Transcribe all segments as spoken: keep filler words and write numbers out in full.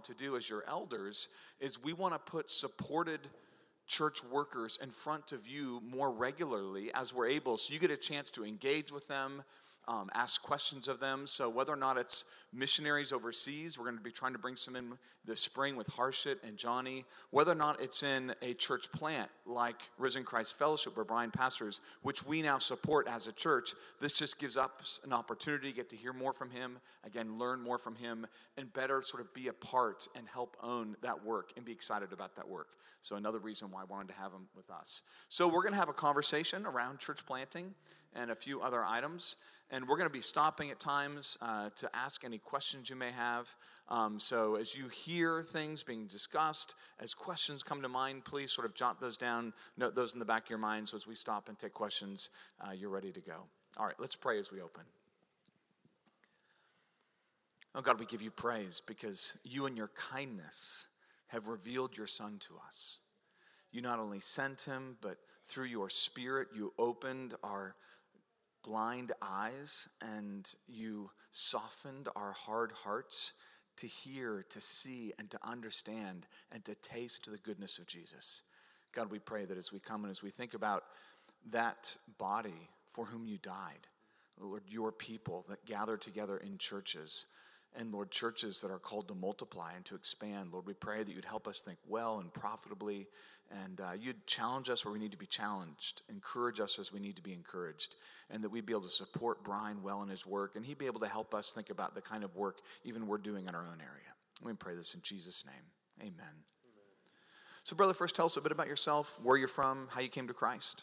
to do as your elders is we want to put supported church workers in front of you more regularly as we're able, so you get a chance to engage with them, um, ask questions of them. So whether or not it's missionaries overseas, we're going to be trying to bring some in this spring with Harshit and Johnny, whether or not it's in a church plant like Risen Christ Fellowship where Brian pastors, which we now support as a church, this just gives us an opportunity to get to hear more from him, again, learn more from him, and better sort of be a part and help own that work and be excited about that work. So another reason why I wanted to have him with us. So we're going to have a conversation around church planting and a few other items. And we're going to be stopping at times uh, to ask any questions you may have. Um, so as you hear things being discussed, as questions come to mind, please sort of jot those down, note those in the back of your mind, so as we stop and take questions, uh, you're ready to go. All right, let's pray as we open. Oh God, we give you praise because you and your kindness have revealed your Son to us. You not only sent him, but through your Spirit, you opened our blind eyes and you softened our hard hearts to hear, to see, and to understand, and to taste the goodness of Jesus. God, we pray that as we come and as we think about that body for whom you died, Lord, your people that gather together in churches, and Lord, churches that are called to multiply and to expand, Lord, we pray that you'd help us think well and profitably, and uh, you'd challenge us where we need to be challenged, encourage us as we need to be encouraged, and that we'd be able to support Brian well in his work, and he'd be able to help us think about the kind of work even we're doing in our own area. We pray this in Jesus' name. Amen. Amen. So, brother, first tell us a bit about yourself, where you're from, how you came to Christ.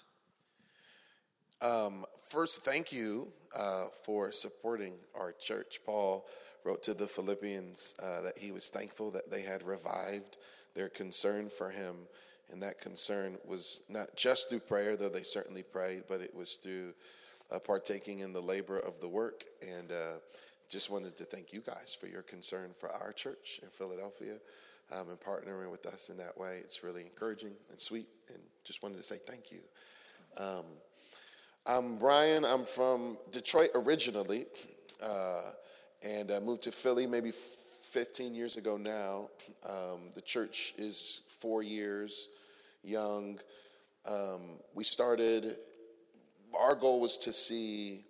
Um, first, thank you uh, for supporting our church. Paul wrote to the Philippians uh, that he was thankful that they had revived their concern for him. And that concern was not just through prayer, though they certainly prayed, but it was through uh, partaking in the labor of the work. And uh, just wanted to thank you guys for your concern for our church in Philadelphia um, and partnering with us in that way. It's really encouraging and sweet, and just wanted to say thank you. Um, I'm Brian. I'm from Detroit originally. Uh, And I moved to Philly maybe fifteen years ago now. Um, the church is four years young. Um, we started, our goal was to see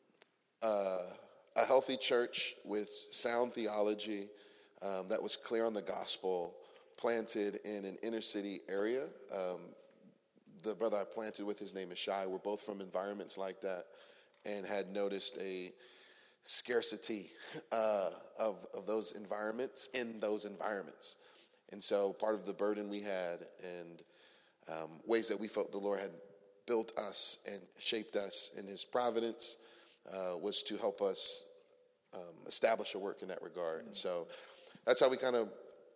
uh, a healthy church with sound theology um, that was clear on the gospel, planted in an inner city area. Um, the brother I planted with, his name is Shai. We're both from environments like that and had noticed a scarcity uh, of, of those environments in those environments. And so part of the burden we had and um, ways that we felt the Lord had built us and shaped us in his providence uh, was to help us um, establish a work in that regard. And so that's how we kind of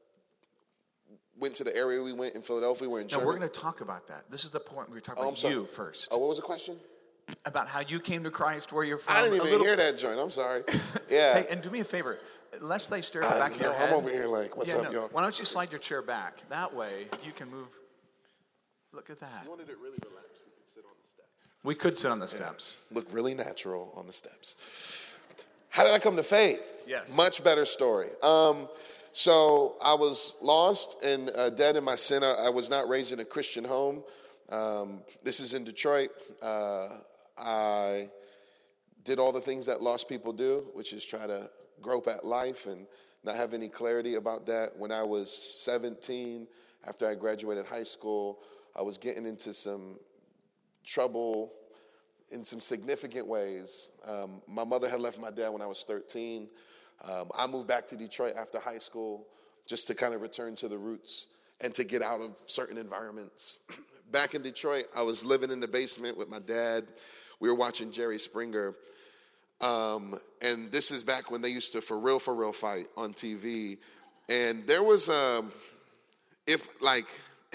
went to the area we went in Philadelphia. We're in Now, Germany. we're going to talk about that. This is the point. We were talking Oh, I'm about sorry. you first. Oh, what was the question? About how you came to Christ, where you're from. I didn't a even little... hear that joint. I'm sorry. Yeah. Hey, and do me a favor. Lest they stare at the I back of your know. head. I'm over here like, what's yeah, up, no. y'all? Why don't you slide your chair back? That way you can move. Look at that. If you wanted it really relaxed, we could sit on the steps. We could sit on the steps. Yeah. Look really natural on the steps. How did I come to faith? Yes. Much better story. Um, so I was lost and uh, dead in my sin. I, I was not raised in a Christian home. Um, this is in Detroit. Uh, I did all the things that lost people do, which is try to grope at life and not have any clarity about that. When I was seventeen, after I graduated high school, I was getting into some trouble in some significant ways. Um, my mother had left my dad when I was thirteen. Um, I moved back to Detroit after high school just to kind of return to the roots and to get out of certain environments. Back in Detroit, I was living in the basement with my dad. We were watching Jerry Springer. Um, and this is back when they used to for real, for real fight on T V. And there was, um, if like,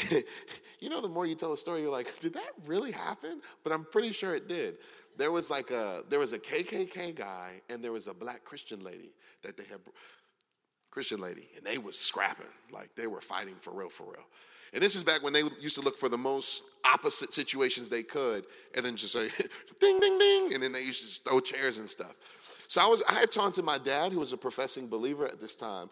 you know, the more you tell a story, you're like, did that really happen? But I'm pretty sure it did. There was like a, there was a K K K guy and there was a black Christian lady that they had, Christian lady, and they was scrapping. Like they were fighting for real, for real. And this is back when they used to look for the most opposite situations they could and then just say, ding, ding, ding. And then they used to just throw chairs and stuff. So I was, I had taunted my dad, who was a professing believer at this time.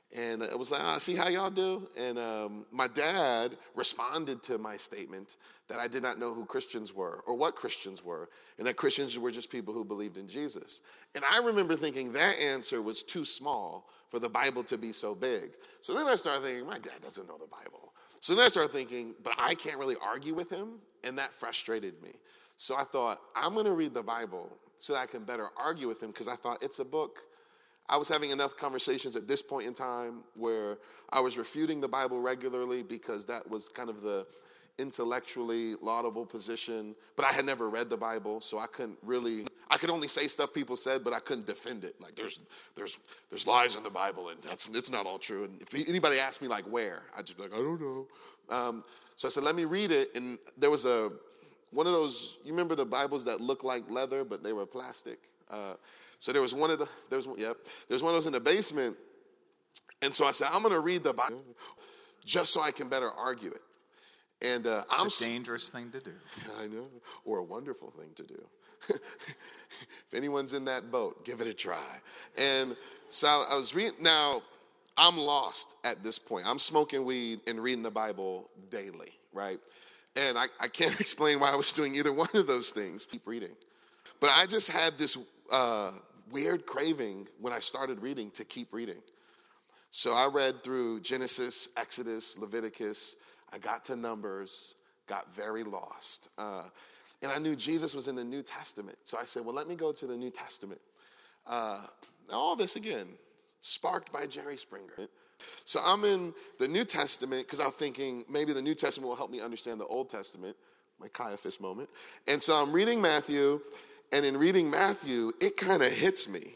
And it was like, ah, see how y'all do? And um, my dad responded to my statement that I did not know who Christians were or what Christians were, and that Christians were just people who believed in Jesus. And I remember thinking that answer was too small for the Bible to be so big. So then I started thinking, my dad doesn't know the Bible. So then I started thinking, but I can't really argue with him, and that frustrated me. So I thought, I'm going to read the Bible so that I can better argue with him, because I thought it's a book. I was having enough conversations at this point in time where I was refuting the Bible regularly because that was kind of the intellectually laudable position. But I had never read the Bible, so I couldn't really, I could only say stuff people said, but I couldn't defend it. Like there's there's there's lies in the Bible, and that's it's not all true. And if anybody asked me like where, I'd just be like, I don't know. Um, so I said, let me read it. And there was a, one of those, you remember the Bibles that look like leather, but they were plastic? Uh, So there was one of the, there was, yep, there's one of those in the basement. And so I said, I'm going to read the Bible just so I can better argue it. And uh, I'm It's a dangerous thing to do. I know, or a wonderful thing to do. If anyone's in that boat, give it a try. And so I was reading, now I'm lost at this point. I'm smoking weed and reading the Bible daily, right? And I, I can't explain why I was doing either one of those things. Keep reading. But I just had this uh, weird craving when I started reading to keep reading. So I read through Genesis, Exodus, Leviticus. I got to Numbers, got very lost. Uh, and I knew Jesus was in the New Testament. So I said, well, let me go to the New Testament. Uh, all this, again, sparked by Jerry Springer. So I'm in the New Testament because I'm thinking maybe the New Testament will help me understand the Old Testament, my Caiaphas moment. And so I'm reading Matthew. And in reading Matthew, it kind of hits me.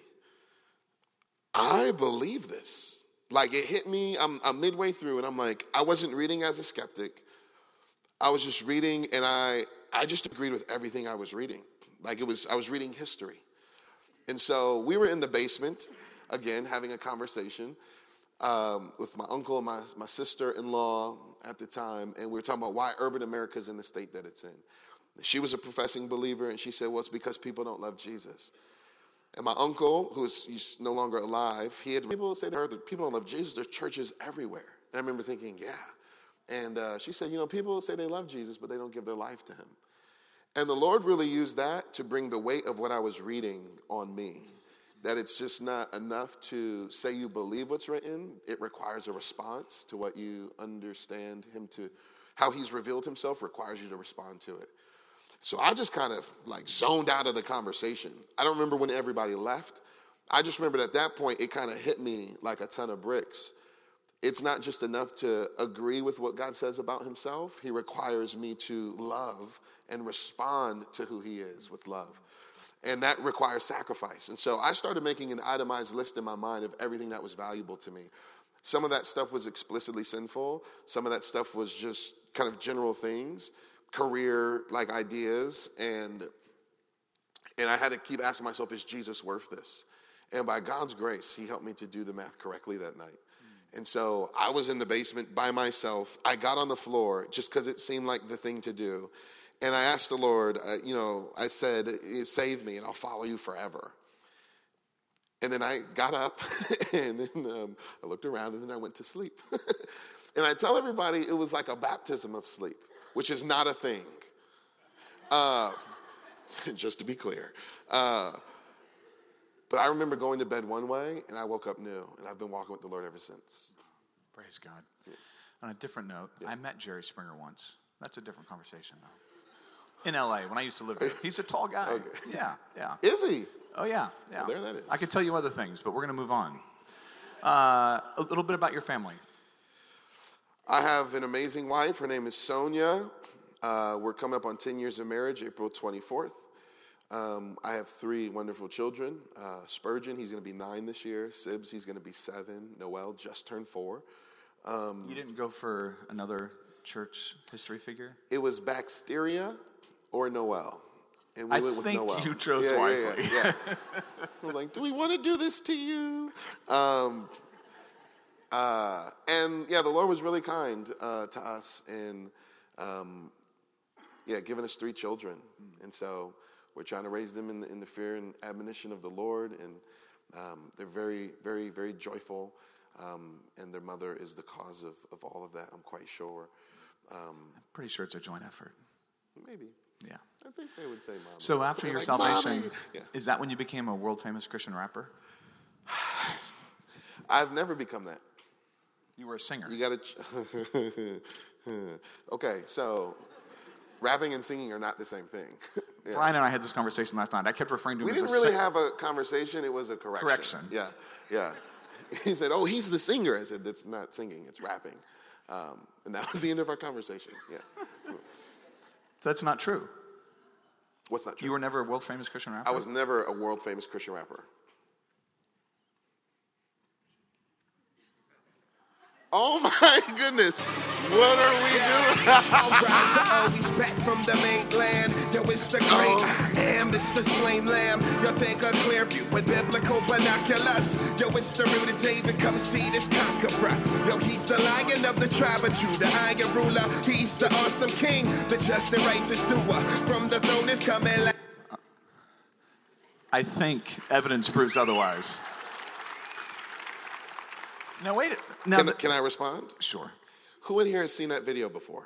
I believe this. Like it hit me, I'm, I'm midway through and I'm like, I wasn't reading as a skeptic. I was just reading and I, I just agreed with everything I was reading. Like it was, I was reading history. And so we were in the basement, again, having a conversation um, with my uncle and my, my sister-in-law at the time. And we were talking about why urban America is in the state that it's in. She was a professing believer, and she said, well, it's because people don't love Jesus. And my uncle, who's he's no longer alive, he had people say to her that people don't love Jesus. There's churches everywhere. And I remember thinking, yeah. And uh, she said, you know, people say they love Jesus, but they don't give their life to him. And the Lord really used that to bring the weight of what I was reading on me, that it's just not enough to say you believe what's written. It requires a response to what you understand him to, how he's revealed himself requires you to respond to it. So I just kind of like zoned out of the conversation. I don't remember when everybody left. I just remembered at that point, it kind of hit me like a ton of bricks. It's not just enough to agree with what God says about himself. He requires me to love and respond to who he is with love. And that requires sacrifice. And so I started making an itemized list in my mind of everything that was valuable to me. Some of that stuff was explicitly sinful. Some of that stuff was just kind of general things. Career like ideas, and and I had to keep asking myself, is Jesus worth this? And by God's grace, he helped me to do the math correctly that night. Mm. And so I was in the basement by myself. I got on the floor just because it seemed like the thing to do. And I asked the Lord, uh, you know, I said, save me and I'll follow you forever. And then I got up and then um, I looked around and then I went to sleep. And I tell everybody it was like a baptism of sleep, which is not a thing. Uh, just to be clear. Uh, but I remember going to bed one way, and I woke up new, and I've been walking with the Lord ever since. Praise God. Yeah. On a different note, yeah. I met Jerry Springer once. That's a different conversation, though. In L A, when I used to live there. He's a tall guy. Okay. Yeah, yeah. Is he? Oh, yeah, yeah. Well, there that is. I could tell you other things, but we're going to move on. Uh, a little bit about your family. I have an amazing wife. Her name is Sonia. Uh, we're coming up on ten years of marriage, April twenty-fourth. Um, I have three wonderful children. Uh, Spurgeon, he's going to be nine this year. Sibs, he's going to be seven. Noel just turned four. Um, you didn't go for another church history figure? It was Baxteria or Noel. And we I went with think Noel. You chose yeah, wisely. Yeah, yeah, yeah. I was like, do we want to do this to you? Um, uh, and yeah, the Lord was really kind uh, to us and um, yeah, giving us three children. And so we're trying to raise them in the, in the fear and admonition of the Lord. And um, they're very, very, very joyful. Um, and their mother is the cause of, of all of that, I'm quite sure. Um, I'm pretty sure it's a joint effort. maybe. Yeah. I think they would say mama. So after They're your like, salvation, "Mommy." Yeah. is that when you became a world famous Christian rapper? I've never become that. You were a singer. You got to. Okay, so rapping and singing are not the same thing. Yeah. Brian and I had this conversation last night. I kept referring to him We as didn't a really sing- have a conversation. It was a correction. Correction. Yeah, yeah. He said, "Oh, he's the singer." I said, "That's not singing. It's rapping." Um, and that was the end of our conversation. Yeah. That's not true. What's not true? You were never a world famous Christian rapper? I was never a world famous Christian rapper. Oh my goodness. What are we doing? Alright, so always back from the mainland. Yo, it's the great I am, it's the slain lamb. Yo, take a clear view with biblical binoculars. Yo, it's the root of David, come see this conqueror. Yo, he's the lion of the tribe of Judah, iron ruler. He's the awesome king, the just and righteous doer. From the throne is coming like I think evidence proves otherwise. Now wait. Now Can, the- can I respond? Sure. Who in here has seen that video before?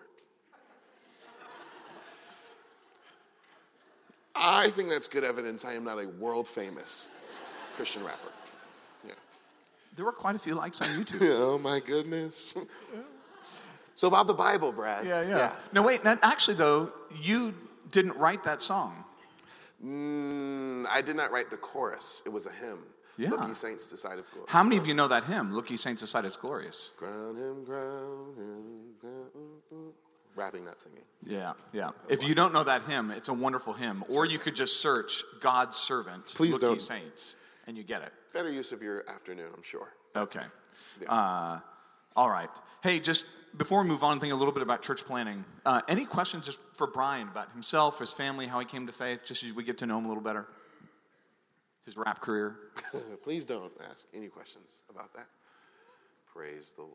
I think that's good evidence I am not a world famous Christian rapper. Yeah. There were quite a few likes on YouTube. Oh my goodness. So about the Bible, Brad. Yeah, yeah. No, wait. Now, actually, though, you didn't write that song. Mm, I did not write the chorus. It was a hymn. Yeah. Look, ye saints, the sight of glory. How many of you know that hymn? Look, ye saints, the sight is glorious. Crown him, crown him, crown. Rapping, not singing. Yeah, yeah. If you don't know that hymn, it's a wonderful hymn. Or you could just search God's servant, Please Look, ye don't. saints, and you get it. Better use of your afternoon, I'm sure. Okay. Yeah. Uh, all right. Hey, just before we move on, think a little bit about church planning. Uh, any questions just for Brian about himself, his family, how he came to faith, just as we get to know him a little better? His rap career. Please don't ask any questions about that. Praise the Lord.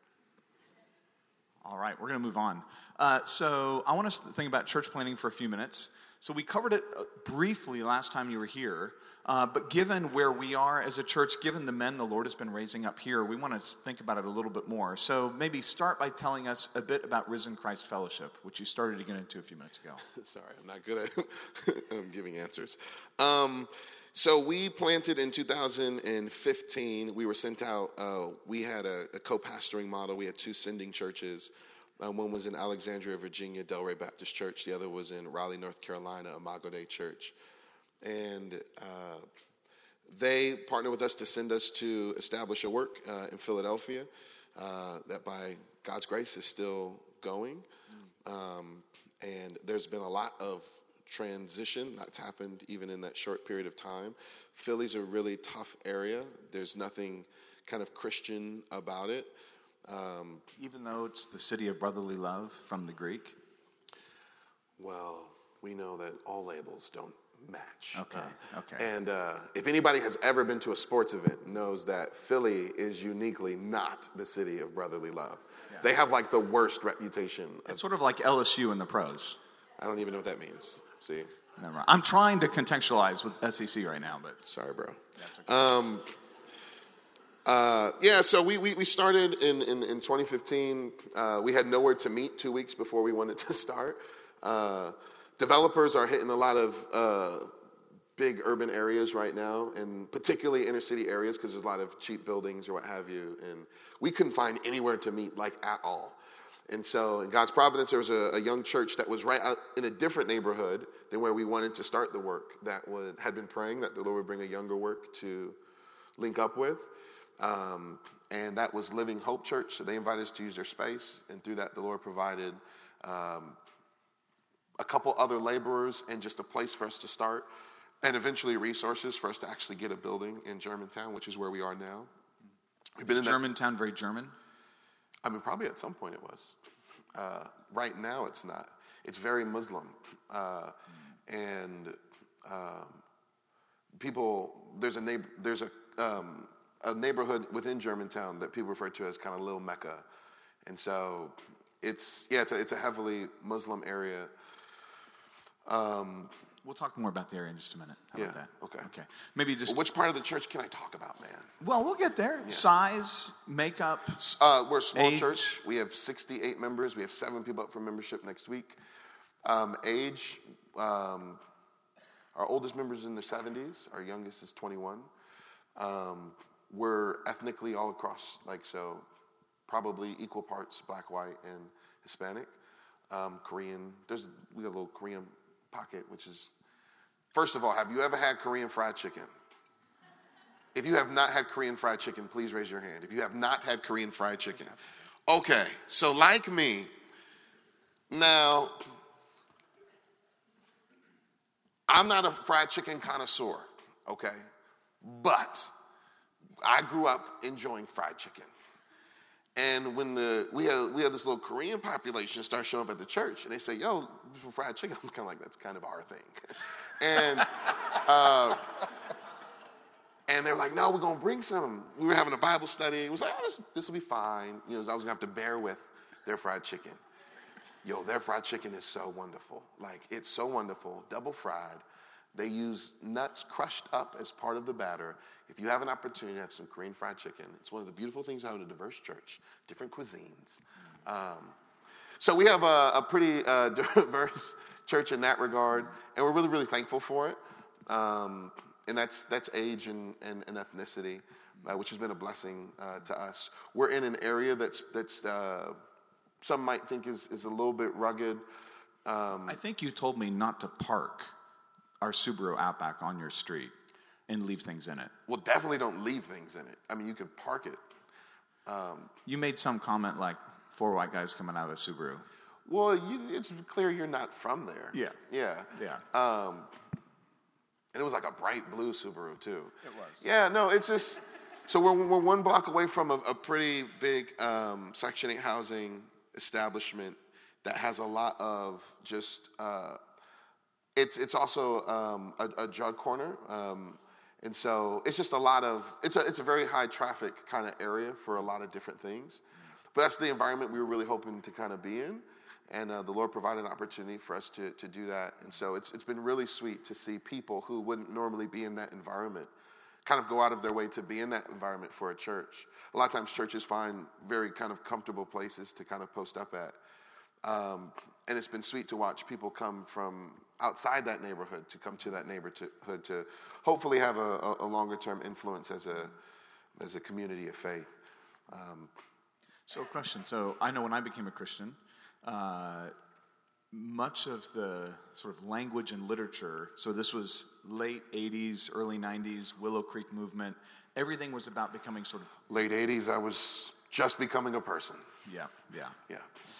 All right, we're going to move on. Uh, so I want us to think about church planning for a few minutes. So we covered it uh, briefly last time you were here, uh, but given where we are as a church, given the men the Lord has been raising up here, we want to think about it a little bit more. So maybe start by telling us a bit about Risen Christ Fellowship, which you started to get into a few minutes ago. Sorry, I'm not good at um, giving answers. Um, so we planted in two thousand fifteen. We were sent out. Uh, we had a, a co-pastoring model. We had two sending churches. Uh, one was in Alexandria, Virginia, Delray Baptist Church. The other was in Raleigh, North Carolina, Imago Dei Church. And uh, they partnered with us to send us to establish a work uh, in Philadelphia uh, that by God's grace is still going. Um, and there's been a lot of transition that's happened even in that short period of time. Philly's a really tough area. There's nothing kind of Christian about it. Um, Even though it's the city of brotherly love from the Greek. well, we know that all labels don't match. Okay, Uh, okay. And uh, if anybody has ever been to a sports event knows that Philly is uniquely not the city of brotherly love. Yeah. They have like the worst reputation. Of, It's sort of like L S U in the pros. I don't even know what that means. See? Never mind. I'm trying to contextualize with S E C right now, but Sorry, bro. that's okay. Um, uh, yeah, so we, we, we started in, in, in twenty fifteen. Uh, we had nowhere to meet two weeks before we wanted to start. Uh, developers are hitting a lot of uh, big urban areas right now, and particularly inner city areas because there's a lot of cheap buildings or what have you. And we couldn't find anywhere to meet, like at all. And so in God's providence, there was a, a young church that was right out in a different neighborhood than where we wanted to start the work that would, had been praying that the Lord would bring a younger work to link up with. Um, and that was Living Hope Church. So they invited us to use their space. And through that, the Lord provided um, a couple other laborers and just a place for us to start. And eventually resources for us to actually get a building in Germantown, which is where we are now. We've been in that. Germantown, very German. I mean, probably at some point it was. Uh, right now, it's not. It's very Muslim. Uh, and um, people, there's a neighbor, there's a, um, a neighborhood within Germantown that people refer to as kind of Little Mecca. And so it's, yeah, it's a, it's a heavily Muslim area. Um, We'll talk more about the area in just a minute. How Yeah, about that? okay. Okay. Maybe just... Well, which part of the church can I talk about, man? Well, we'll get there. Size, makeup. Uh, we're a small age. church. We have sixty-eight members. We have seven people up for membership next week. Um, age, um, our oldest member is in their seventies. Our youngest is twenty-one. Um, we're ethnically all across, like so, probably equal parts black, white, and Hispanic. Um, Korean. There's we got a little Korean pocket, which is... First of all, have you ever had Korean fried chicken? If you have not had Korean fried chicken, please raise your hand. If you have not had Korean fried chicken. Okay, so like me, now, I'm not a fried chicken connoisseur, okay? But I grew up enjoying fried chicken. And when the we had we had this little Korean population start showing up at the church, and they say, "Yo, for fried chicken," I'm kind of like, "That's kind of our thing." and uh, and they're like, "No, we're gonna bring some." We were having a Bible study. It was like, "Oh, this this will be fine." You know, I was gonna have to bear with their fried chicken. Yo, their fried chicken is so wonderful. Like, it's so wonderful, double fried. They use nuts crushed up as part of the batter. If you have an opportunity to have some Korean fried chicken, it's one of the beautiful things about a diverse church, different cuisines. Um, so we have a, a pretty uh, diverse church in that regard, and we're really, really thankful for it. Um, and that's that's age and, and, and ethnicity, uh, which has been a blessing uh, to us. We're in an area that's that's uh, some might think is is a little bit rugged. Um, I think you told me not to park our Subaru Outback on your street and leave things in it. Well, definitely don't leave things in it. I mean, you could park it. Um, you made some comment like four white guys coming out of a Subaru. Well, you, it's clear you're not from there. Yeah. Yeah. Yeah. Um, and it was like a bright blue Subaru, too. It was. Yeah, no, it's just, so we're, we're one block away from a, a pretty big um, Section eight housing establishment that has a lot of just, uh, it's it's also um, a, a drug corner. Um, and so it's just a lot of, it's a, it's a very high traffic kind of area for a lot of different things. But that's the environment we were really hoping to kind of be in. And uh, the Lord provided an opportunity for us to to do that. And so it's it's been really sweet to see people who wouldn't normally be in that environment kind of go out of their way to be in that environment for a church. A lot of times churches find very kind of comfortable places to kind of post up at. Um, and it's been sweet to watch people come from outside that neighborhood to come to that neighborhood to hopefully have a, a longer term influence as a as a community of faith. Um, so a question. So I know when I became a Christian, uh, much of the sort of language and literature, so this was late eighties, early nineties, Willow Creek movement, everything was about becoming sort of... Late eighties, I was just becoming a person. Yeah, yeah. Yeah.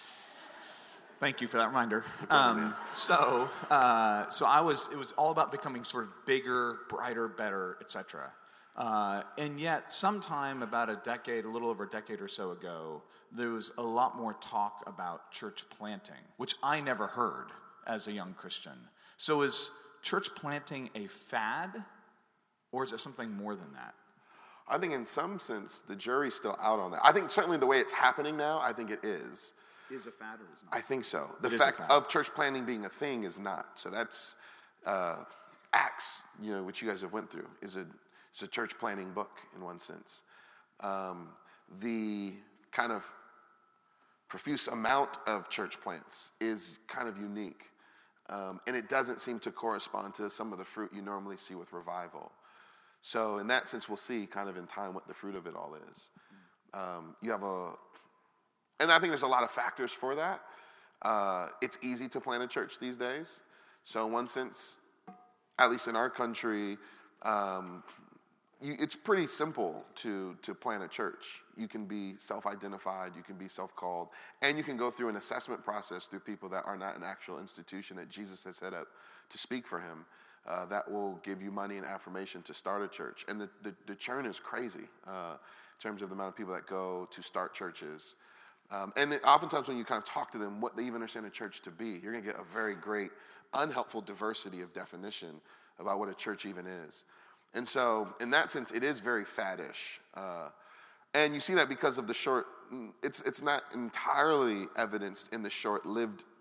Thank you for that reminder. Um, so, uh, so I was. It was all about becoming sort of bigger, brighter, better, et cetera. Uh, and yet, sometime about a decade, a little over a decade or so ago, there was a lot more talk about church planting, which I never heard as a young Christian. So, is church planting a fad, or is it something more than that? I think, in some sense, the jury's still out on that. I think certainly the way it's happening now, I think it is. Is a fad or is not? I think so. The it fact of church planting being a thing is not. So that's uh, Acts, you know, which you guys have went through, is a, is a church planting book in one sense. Um, the kind of profuse amount of church plants is kind of unique. Um, and it doesn't seem to correspond to some of the fruit you normally see with revival. So in that sense, we'll see kind of in time what the fruit of it all is. Um, you have a... And I think there's a lot of factors for that. Uh, it's easy to plant a church these days. So in one sense, at least in our country, um, you, it's pretty simple to, to plant a church. You can be self-identified, you can be self-called, and you can go through an assessment process through people that are not an actual institution that Jesus has set up to speak for him. Uh, that will give you money and affirmation to start a church. And the, the, the churn is crazy uh, in terms of the amount of people that go to start churches. Um, and it, oftentimes when you kind of talk to them what they even understand a church to be, you're going to get a very great, unhelpful diversity of definition about what a church even is. And so in that sense, it is very faddish. Uh, and you see that because of the short, it's it's not entirely evidenced in the short-lived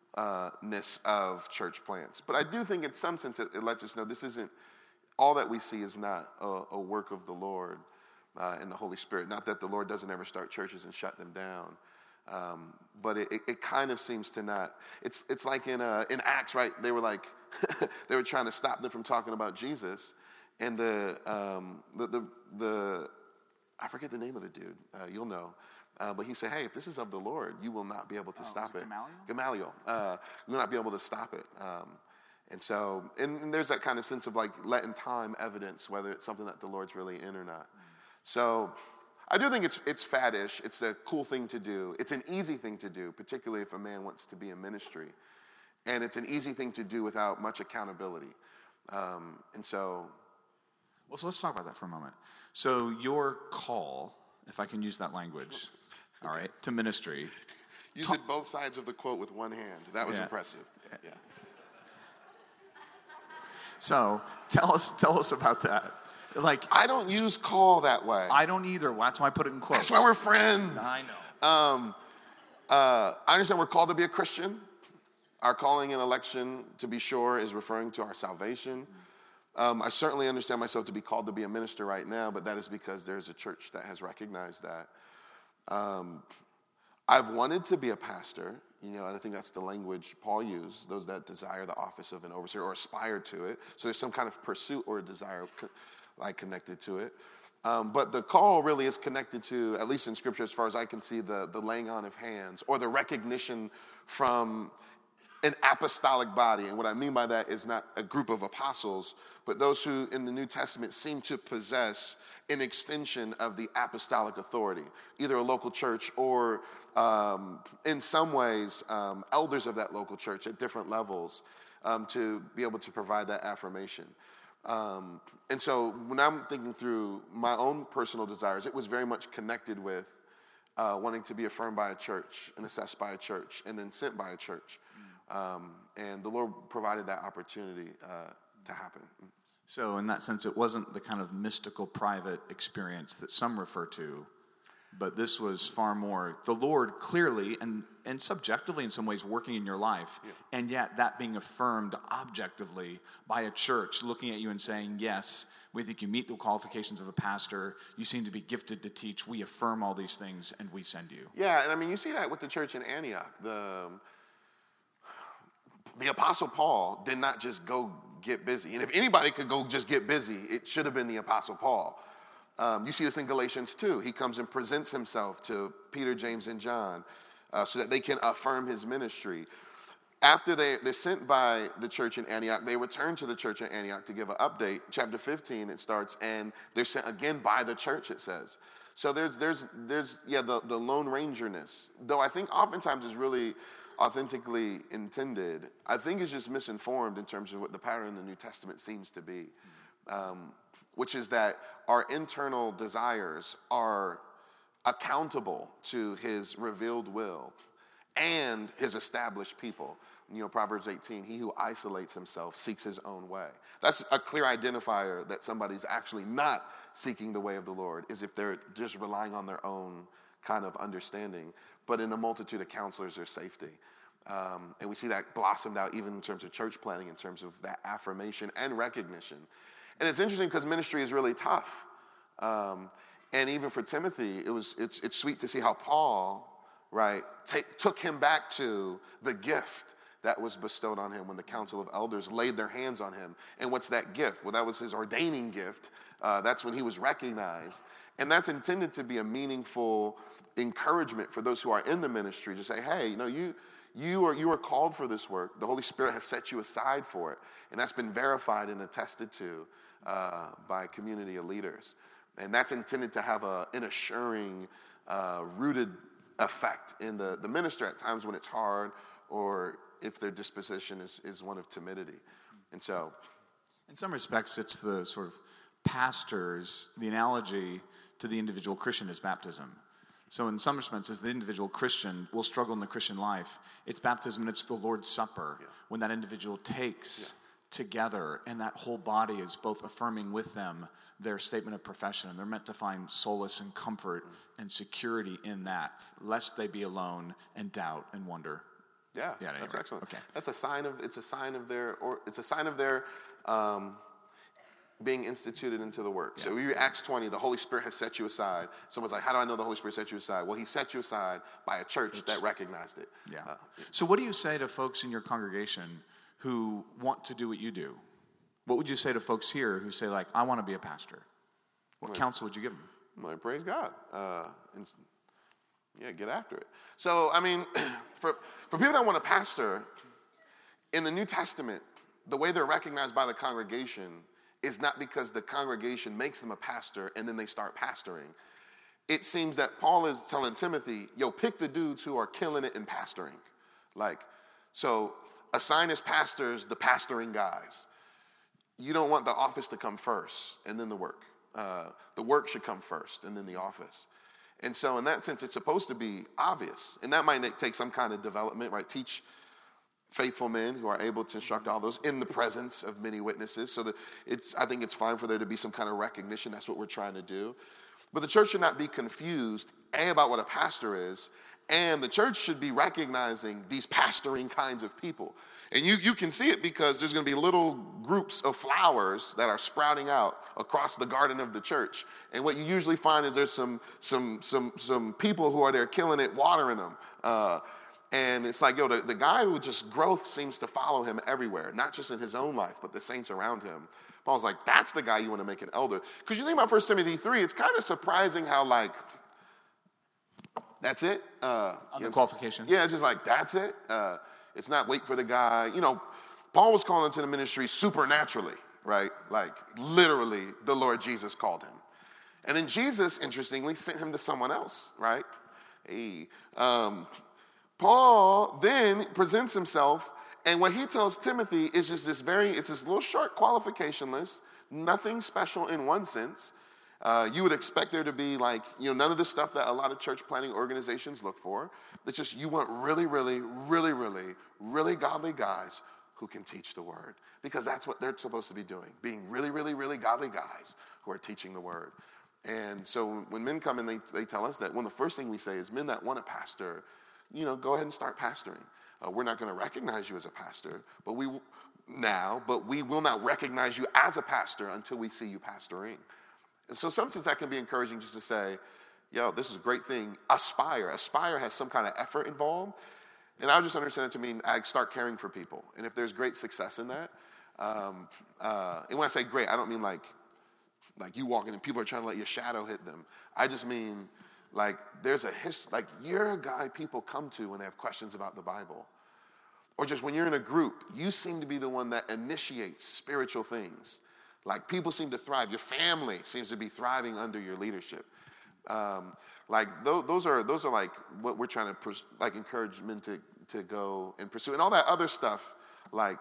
uh, ness of church plants. But I do think in some sense it, it lets us know this isn't, all that we see is not a, a work of the Lord uh, and the Holy Spirit. Not that the Lord doesn't ever start churches and shut them down. Um, but it, it, it kind of seems to not. It's it's like in uh, in Acts, right? They were like, they were trying to stop them from talking about Jesus. And the, um, the, the, the I forget the name of the dude. Uh, you'll know. Uh, but he said, hey, if this is of the Lord, you will not be able to oh, stop it. it. Gamaliel? Gamaliel. Uh, you will not be able to stop it. Um, and so, and, and there's that kind of sense of like letting time evidence whether it's something that the Lord's really in or not. Mm. So I do think it's it's faddish. It's a cool thing to do. It's an easy thing to do, particularly if a man wants to be in ministry. And it's an easy thing to do without much accountability. Um, and so... Well, so let's talk about that for a moment. So your call, if I can use that language, all right, to ministry. You did both sides of the quote with one hand. That was yeah. impressive. Yeah. So tell us, tell us about that. Like I don't use call that way. I don't either. That's why I put it in quotes. That's why we're friends. I know. Um, uh, I understand we're called to be a Christian. Our calling and election, to be sure, is referring to our salvation. Um, I certainly understand myself to be called to be a minister right now, but that is because there's a church that has recognized that. Um, I've wanted to be a pastor, you know, and I think that's the language Paul used, those that desire the office of an overseer or aspire to it. So there's some kind of pursuit or desire co- like connected to it. Um, but the call really is connected to, at least in Scripture, as far as I can see, the, the laying on of hands or the recognition from an apostolic body. And what I mean by that is not a group of apostles, but those who in the New Testament seem to possess an extension of the apostolic authority, either a local church or um, in some ways um, elders of that local church at different levels um, to be able to provide that affirmation. Um, and so when I'm thinking through my own personal desires, it was very much connected with uh, wanting to be affirmed by a church and assessed by a church and then sent by a church. Um, and the Lord provided that opportunity uh, to happen. So in that sense, it wasn't the kind of mystical private experience that some refer to, but this was far more the Lord clearly and, and subjectively in some ways working in your life, yeah. and yet that being affirmed objectively by a church looking at you and saying, yes, we think you meet the qualifications of a pastor, you seem to be gifted to teach, we affirm all these things, and we send you. Yeah, and I mean, you see that with the church in Antioch. The... The Apostle Paul did not just go get busy. And if anybody could go just get busy, it should have been the Apostle Paul. Um, you see this in Galatians two. He comes and presents himself to Peter, James, and John uh, so that they can affirm his ministry. After they, they're sent by the church in Antioch, they return to the church in Antioch to give an update. Chapter fifteen, it starts, and they're sent again by the church, it says. So there's, there's, there's yeah, the, the Lone Rangerness. Though I think oftentimes is really authentically intended, I think is just misinformed in terms of what the pattern in the New Testament seems to be, um, which is that our internal desires are accountable to his revealed will and his established people. You know, Proverbs eighteen, he who isolates himself seeks his own way. That's a clear identifier that somebody's actually not seeking the way of the Lord, is if they're just relying on their own kind of understanding. But in a multitude of counselors, there's safety. Um, and we see that blossomed out even in terms of church planting, in terms of that affirmation and recognition. And it's interesting because ministry is really tough. Um, and even for Timothy, it was it's it's sweet to see how Paul, right, take, took him back to the gift that was bestowed on him when the council of elders laid their hands on him. And what's that gift? Well, that was his ordaining gift. Uh, that's when he was recognized. And that's intended to be a meaningful encouragement for those who are in the ministry to say, hey, you know, you you are you are called for this work. The Holy Spirit has set you aside for it. And that's been verified and attested to uh, by a community of leaders. And that's intended to have a, an assuring, uh, rooted effect in the, the minister at times when it's hard or if their disposition is, is one of timidity. And so... in some respects, it's the sort of pastors, the analogy to the individual Christian is baptism. So in some respects, as the individual Christian will struggle in the Christian life, it's baptism and it's the Lord's Supper, yeah. when that individual takes yeah. together and that whole body is both affirming with them their statement of profession. And they're meant to find solace and comfort mm. and security in that, lest they be alone and doubt and wonder. Yeah, Yeah, no, that's right. excellent. Okay. That's a sign of it's a sign of their or it's a sign of their um, being instituted into the work. Yeah. So you Acts twenty, the Holy Spirit has set you aside. Someone's like, how do I know the Holy Spirit set you aside? Well, he set you aside by a church that recognized it. Yeah. Uh, so what do you say to folks in your congregation who want to do what you do? What would you say to folks here who say, like, I want to be a pastor? What like, counsel would you give them? Like, praise God. Uh, and, yeah, get after it. So, I mean, for, for people that want to pastor, in the New Testament, the way they're recognized by the congregation is not because the congregation makes them a pastor and then they start pastoring. It seems that Paul is telling Timothy, yo, pick the dudes who are killing it in pastoring. Like, so assign as pastors the pastoring guys. You don't want the office to come first and then the work. Uh, the work should come first and then the office. And so in that sense, it's supposed to be obvious. And that might take some kind of development, right? Teach faithful men who are able to instruct all those in the presence of many witnesses. So that it's, I think it's fine for there to be some kind of recognition. That's what we're trying to do. But the church should not be confused, A, about what a pastor is, and the church should be recognizing these pastoring kinds of people. And you, you can see it because there's going to be little groups of flowers that are sprouting out across the garden of the church. And what you usually find is there's some some some some people who are there killing it, watering them. Uh, and it's like, yo, the, the guy who just growth seems to follow him everywhere, not just in his own life, but the saints around him. Paul's like, that's the guy you want to make an elder. Because you think about First Timothy three, it's kind of surprising how, like, that's it. Uh, On the qualifications. Yeah, it's just like, that's it. Uh, it's not wait for the guy. You know, Paul was called into the ministry supernaturally, right? Like, literally, the Lord Jesus called him. And then Jesus, interestingly, sent him to someone else, right? Hey. Um, Paul then presents himself, and what he tells Timothy is just this very, it's this little short qualification list, nothing special in one sense. Uh, you would expect there to be like, you know, none of the stuff that a lot of church planning organizations look for. It's just you want really, really, really, really, really godly guys who can teach the word. Because that's what they're supposed to be doing, being really, really, really godly guys who are teaching the word. And so when men come and they, they tell us that, one of the first thing we say is, men that want a pastor, you know, go ahead and start pastoring. Uh, we're not going to recognize you as a pastor, but we now, but we will not recognize you as a pastor until we see you pastoring. And so sometimes that can be encouraging just to say, yo, this is a great thing. Aspire. Aspire has some kind of effort involved. And I just understand it to mean I start caring for people. And if there's great success in that, um, uh, and when I say great, I don't mean like, like you walking and people are trying to let your shadow hit them. I just mean like there's a history, like you're a guy people come to when they have questions about the Bible. Or just when you're in a group, you seem to be the one that initiates spiritual things. Like people seem to thrive. Your family seems to be thriving under your leadership. Um, like th- those are those are like what we're trying to pers- like encourage men to to go and pursue, and all that other stuff. Like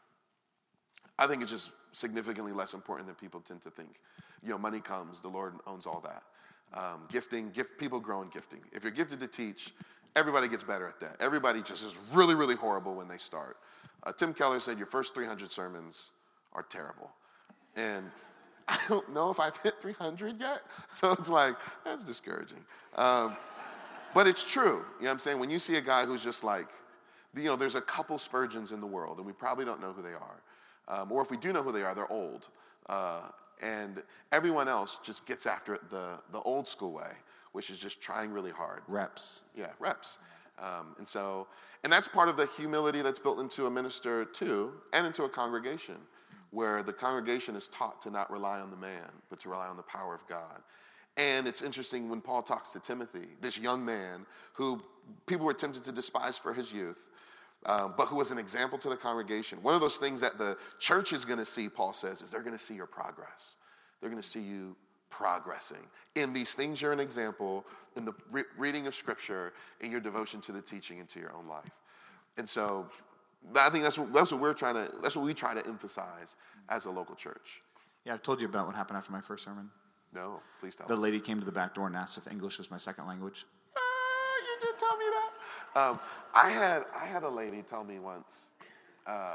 I think it's just significantly less important than people tend to think. You know, money comes. The Lord owns all that. Um, gifting, gift people grow in gifting. If you're gifted to teach, everybody gets better at that. Everybody just is really really horrible when they start. Uh, Tim Keller said your first three hundred sermons are terrible. And I don't know if I've hit three hundred yet. So it's like, that's discouraging. Um, but it's true. You know what I'm saying? When you see a guy who's just like, you know, there's a couple Spurgeons in the world, and we probably don't know who they are. Um, or if we do know who they are, they're old. Uh, and everyone else just gets after it the, the old school way, which is just trying really hard. Reps. Yeah, reps. Um, and so, and that's part of the humility that's built into a minister too, and into a congregation, where the congregation is taught to not rely on the man, but to rely on the power of God. And it's interesting when Paul talks to Timothy, this young man who people were tempted to despise for his youth, uh, but who was an example to the congregation. One of those things that the church is going to see, Paul says, is they're going to see your progress. They're going to see you progressing in these things. You're an example in the re- reading of Scripture, in your devotion to the teaching and to your own life. And so I think that's what, that's what we're trying to, that's what we try to emphasize as a local church. Yeah, I've told you about what happened after my first sermon. No, please tell the us. The lady came to the back door and asked if English was my second language. Uh, you did tell me that. Um, I had I had a lady tell me once, uh,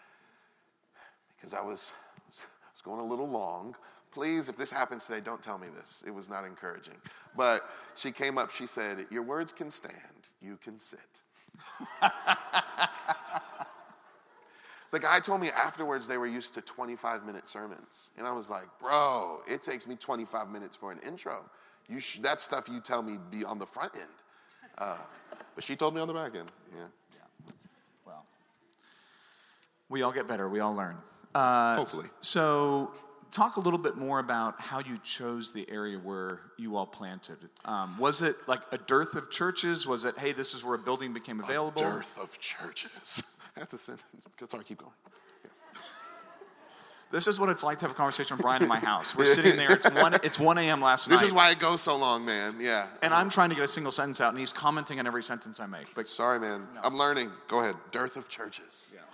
because I was, I was going a little long. Please, if this happens today, don't tell me this. It was not encouraging. But she came up, she said, your words can stand, you can sit. The guy told me afterwards they were used to twenty-five minute sermons. And I was like, bro, it takes me twenty-five minutes for an intro. You sh- that's stuff you tell me be on the front end. Uh, but she told me on the back end. Yeah. Yeah. Well, we all get better. We all learn. Uh, Hopefully. So talk a little bit more about how you chose the area where you all planted. Um, was it like a dearth of churches? Was it, hey, this is where a building became available? A dearth of churches. That's a sentence. Sorry, keep going. Yeah. This is what it's like to have a conversation with Brian in my house. We're sitting there. It's one. It's one a.m. last This night. is why it goes so long, man. Yeah. And I'm trying to get a single sentence out, and he's commenting on every sentence I make. But Sorry, man. No. I'm learning. Go ahead. Dearth of churches. Yeah.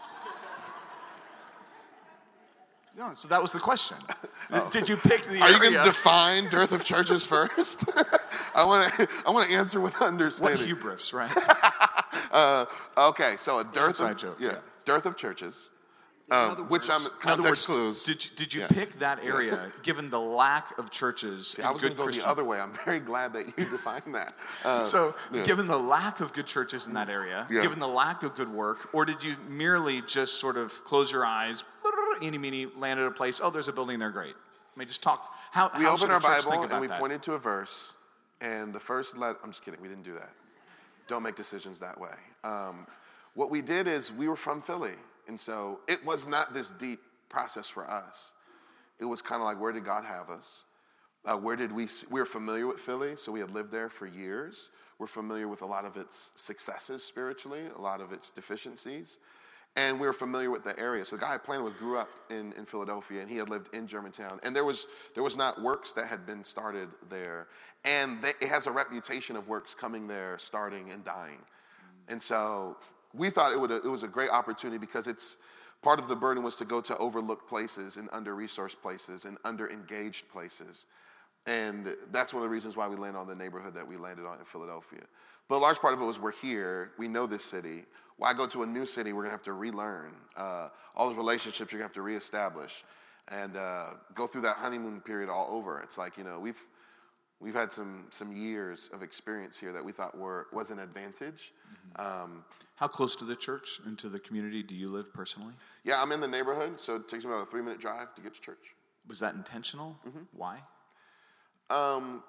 No, so that was the question. Oh. Did you pick the Are area? you going to define dearth of churches first? I want to. I want to answer with understanding. What hubris, right? uh, okay, so a dearth Inside of joke, yeah, yeah. dearth of churches, In um, other which words- I'm in other context words, clues. Did you, did you Yeah. pick that area given the lack of churches? See, and I was good going to go Christian- the other way. I'm very glad that you defined that. Uh, So, yeah. given the lack of good churches in that area, Yeah. given the lack of good work, or did you merely just sort of close your eyes, eeny meeny, land at a place? Oh, there's a building there. Great. I mean, just talk. How we how opened should a our church think Bible about and we that? pointed to a verse, and the first let. I'm just kidding. We didn't do that. Don't make decisions that way. Um, what we did is we were from Philly, and so it was not this deep process for us. It was kind of like, where did God have us? Uh, where did we? See, we were familiar with Philly, so we had lived there for years. We're familiar with a lot of its successes spiritually, a lot of its deficiencies. And we were familiar with the area. So the guy I planned with grew up in, in Philadelphia, and he had lived in Germantown. And there was there was not works that had been started there. And they, it has a reputation of works coming there, starting and dying. And so we thought it would it was a great opportunity because it's part of the burden was to go to overlooked places and under-resourced places and under-engaged places. And that's one of the reasons why we landed on the neighborhood that we landed on in Philadelphia. But a large part of it was we're here, we know this city. Why go to a new city? We're gonna have to relearn. Uh, all those relationships you're gonna have to reestablish and uh, go through that honeymoon period all over. It's like, you know, we've we've had some some years of experience here that we thought were was an advantage. Mm-hmm. Um, How close to the church and to the community do you live personally? yeah, I'm in the neighborhood, so it takes me about a three minute drive to get to church. Was that intentional? Mm-hmm. Why? Um,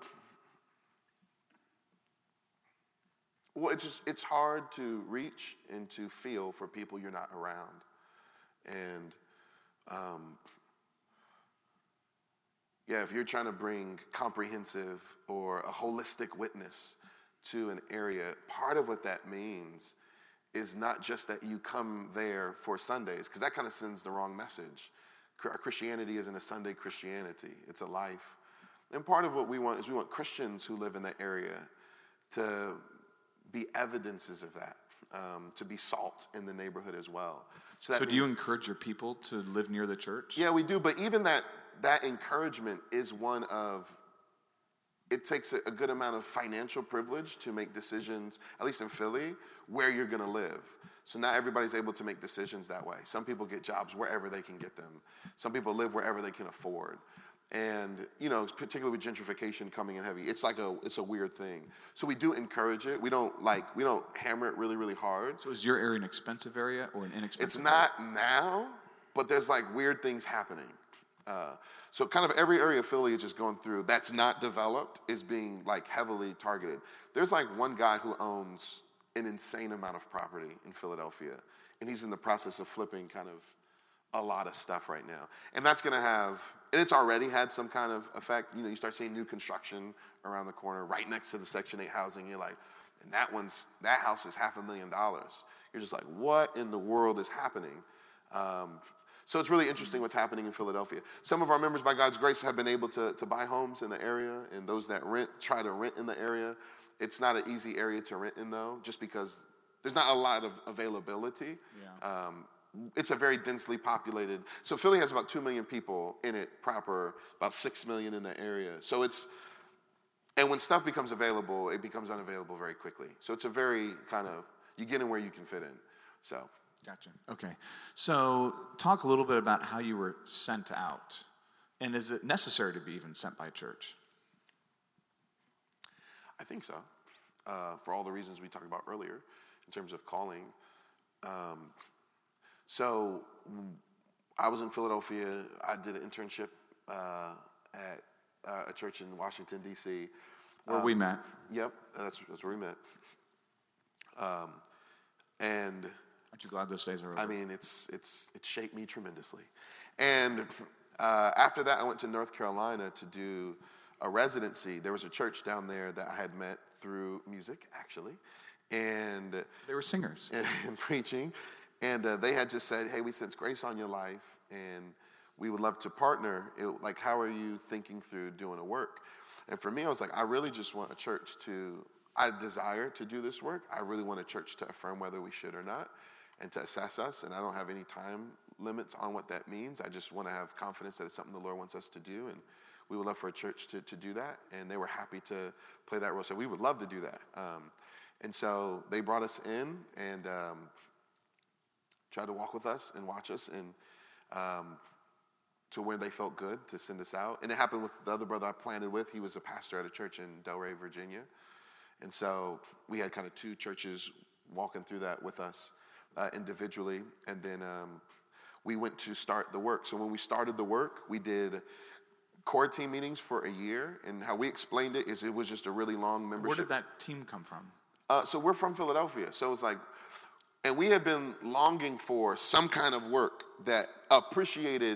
well, it's just, it's hard to reach and to feel for people you're not around. And um, yeah, if you're trying to bring comprehensive or a holistic witness to an area, part of what that means is not just that you come there for Sundays, because that kind of sends the wrong message. Our Christianity isn't a Sunday Christianity, it's a life. And part of what we want is we want Christians who live in that area to be evidences of that, um, to be salt in the neighborhood as well. So, that So do means, you encourage your people to live near the church? Yeah, we do. But even that that encouragement is one of, it takes a, a good amount of financial privilege to make decisions, at least in Philly, where you're going to live. So not everybody's able to make decisions that way. Some people get jobs wherever they can get them. Some people live wherever they can afford. And, you know, particularly with gentrification coming in heavy, it's like a, it's a weird thing. So we do encourage it. We don't like, we don't hammer it really, really hard. So is your area an expensive area or an inexpensive It's not now, but there's like weird things happening. Uh, so kind of every area of Philly is just going through that's not developed is being like heavily targeted. There's like one guy who owns an insane amount of property in Philadelphia, and he's in the process of flipping kind of a lot of stuff right now. And that's going to have, and it's already had some kind of effect. You know, you start seeing new construction around the corner right next to the Section eight housing. You're like, and that one's, that house is half a million dollars. You're just like, what in the world is happening? Um, so it's really interesting what's happening in Philadelphia. Some of our members, by God's grace, have been able to, to buy homes in the area, and those that rent, try to rent in the area. It's not an easy area to rent in, though, just because there's not a lot of availability. Yeah. Um, It's a very densely populated. So Philly has about two million people in it proper, about six million in the area. So it's, and when stuff becomes available, it becomes unavailable very quickly. So it's a very kind of, you get in where you can fit in. So. Gotcha. Okay. So talk a little bit about how you were sent out. And is it necessary to be even sent by church? I think so. uh, for all the reasons we talked about earlier in terms of calling. Um, so I was in Philadelphia. I did an internship uh, at uh, a church in Washington, D C Where um, we met. Yep, that's, that's where we met. Um, and Aren't you glad those days are over? I mean, it's it's it shaped me tremendously. And uh, after that, I went to North Carolina to do a residency. There was a church down there that I had met through music, actually, and They were singers. and, and preaching. And uh, they had just said, "Hey, we sense grace on your life, and we would love to partner. It, like, how are you thinking through doing a work?" And for me, I was like, I really just want a church to. I desire to do this work. I really want a church to affirm whether we should or not, and to assess us. And I don't have any time limits on what that means. I just want to have confidence that it's something the Lord wants us to do, and we would love for a church to, to do that. And they were happy to play that role. So we would love to do that. Um, and so they brought us in and um, tried to walk with us and watch us, and um, to where they felt good to send us out. And it happened with the other brother I planted with. He was a pastor at a church in Delray, Virginia. And so we had kind of two churches walking through that with us uh, individually. And then um, we went to start the work. So when we started the work, we did core team meetings for a year. And how we explained it is it was just a really long membership. Where did that team come from? Uh, so we're from Philadelphia. So it was like, and we had been longing for some kind of work that appreciated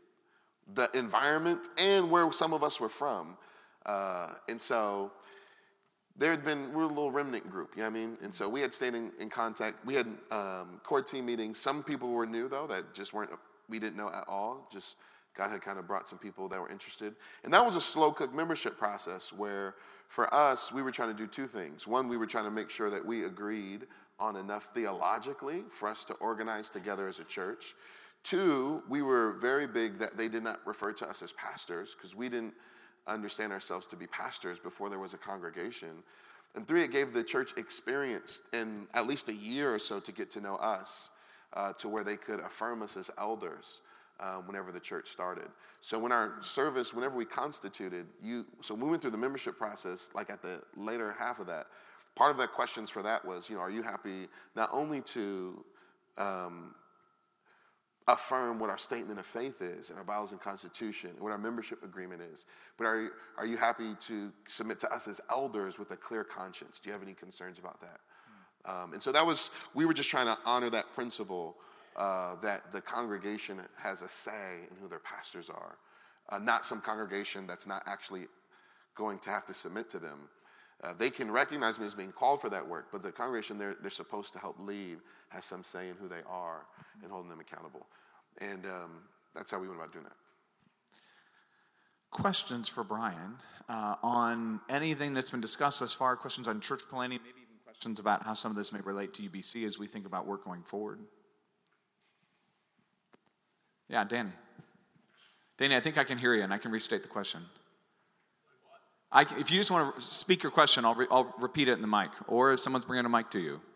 the environment and where some of us were from. Uh, and so there had been, we're a little remnant group, you know what I mean? And so we had stayed in, in contact. We had um, core team meetings. Some people were new, though, that just weren't, we didn't know at all. Just God had kind of brought some people that were interested. And that was a slow cook membership process where for us, we were trying to do two things. One, we were trying to make sure that we agreed on enough theologically for us to organize together as a church. Two, we were very big that they did not refer to us as pastors because we didn't understand ourselves to be pastors before there was a congregation. And three, it gave the church experience in at least a year or so to get to know us uh, to where they could affirm us as elders um, whenever the church started. So when our service, whenever we constituted, you, so we went through the membership process, like at the later half of that, part of the questions for that was, you know, are you happy not only to um, affirm what our statement of faith is and our bylaws and constitution, and what our membership agreement is, but are you, are you happy to submit to us as elders with a clear conscience? Do you have any concerns about that? Mm. Um, and so that was, we were just trying to honor that principle uh, that the congregation has a say in who their pastors are, uh, not some congregation that's not actually going to have to submit to them. Uh, they can recognize me as being called for that work, but the congregation they're, they're supposed to help lead has some say in who they are and holding them accountable. And um, that's how we went about doing that. Questions for Brian uh, on anything that's been discussed thus far, questions on church planning, maybe even questions about how some of this may relate to U B C as we think about work going forward. Yeah, Danny. Danny, I think I can hear you, and I can restate the question. I, if you just want to speak your question, I'll, re, I'll repeat it in the mic, or if someone's bringing a mic to you.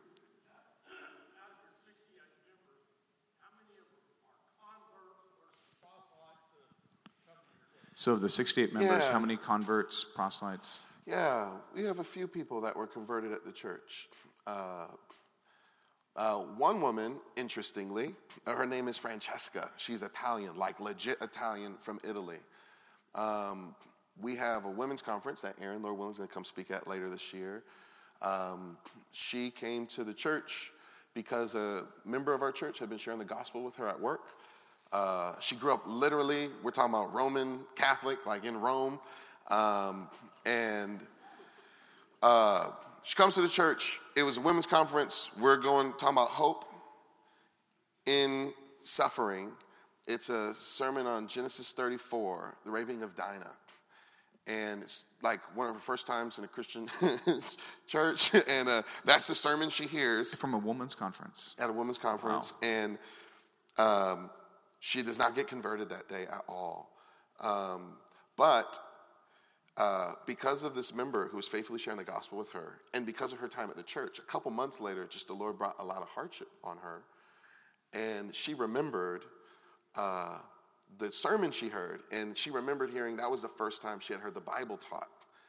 So of the sixty-eight members, Yeah. how many converts, proselytes? Yeah, we have a few people that were converted at the church. Uh, uh, one woman, interestingly, uh, her name is Francesca. She's Italian, like legit Italian from Italy. Um, we have a women's conference that Aaron, Lord willing, is going to come speak at later this year. Um, she came to the church because a member of our church had been sharing the gospel with her at work. Uh, she grew up literally, we're talking about Roman Catholic, like in Rome. Um, and uh, she comes to the church. It was a women's conference. We're going, talking about hope in suffering. It's a sermon on Genesis thirty-four, the raping of Dinah. And it's like one of her first times in a Christian church. And uh, that's the sermon she hears. From a women's conference. At a women's conference. Wow. And um, she does not get converted that day at all. Um, but uh, because of this member who was faithfully sharing the gospel with her, and because of her time at the church, a couple months later, just the Lord brought a lot of hardship on her. And she remembered uh, the sermon she heard, and she remembered hearing that was the first time she had heard the Bible taught.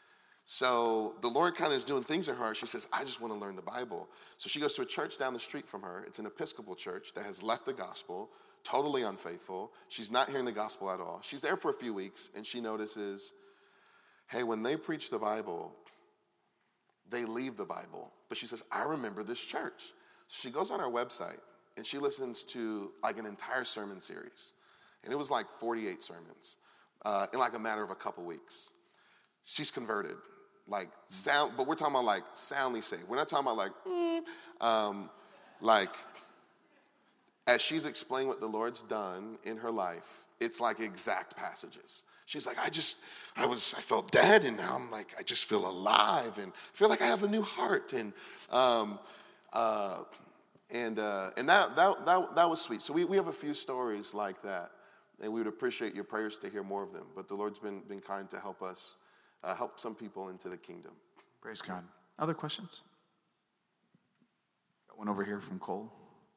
So the Lord kind of is doing things in her. She says, I just want to learn the Bible. So she goes to a church down the street from her. It's an Episcopal church that has left the gospel, totally unfaithful. She's not hearing the gospel at all. She's there for a few weeks, and she notices, hey, when they preach the Bible, they leave the Bible. But she says, I remember this church. So she goes on our website, and she listens to like an entire sermon series. And it was like forty-eight sermons uh, in like a matter of a couple weeks. She's converted. Like sound, but we're talking about like soundly saved. We're not talking about like, mm, um, like as she's explained what the Lord's done in her life, it's like exact passages. She's like, I just, I was, I felt dead, and now I'm like, I just feel alive, and feel like I have a new heart, and um, uh, and uh, and that that that that was sweet. So we we have a few stories like that, and we would appreciate your prayers to hear more of them. But the Lord's been been kind to help us. Uh, help some people into the kingdom. Praise God. Other questions? Got one over here from Cole.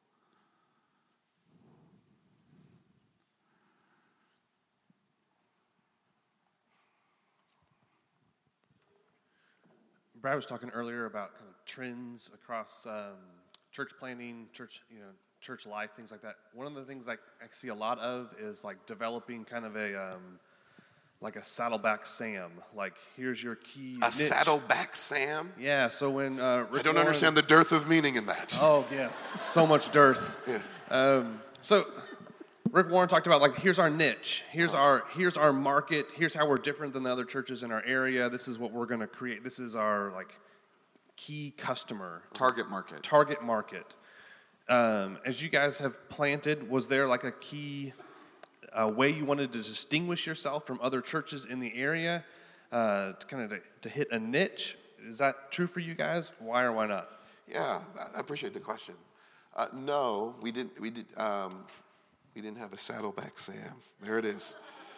Brad was talking earlier about kind of trends across um, church planning, church, you know, church life, things like that. One of the things I, I see a lot of is like developing kind of a um, like a Saddleback Sam. Like, here's your key A niche. Saddleback Sam? Yeah, so when uh, Rick I don't Warren, understand the dearth of meaning in that. Oh, yes, so much dearth. Yeah. Um, so Rick Warren talked about, like, here's our niche. Here's our here's our market. Here's how we're different than the other churches in our area. This is what we're going to create. This is our, like, key customer. Target market. Target market. Um, as you guys have planted, was there, like, a key a way you wanted to distinguish yourself from other churches in the area, uh, to kind of to, to hit a niche? Is that true for you guys? Why or why not? Yeah, I appreciate the question. Uh, no, we didn't. We did. Um, we didn't have a Saddleback Sam. There it is.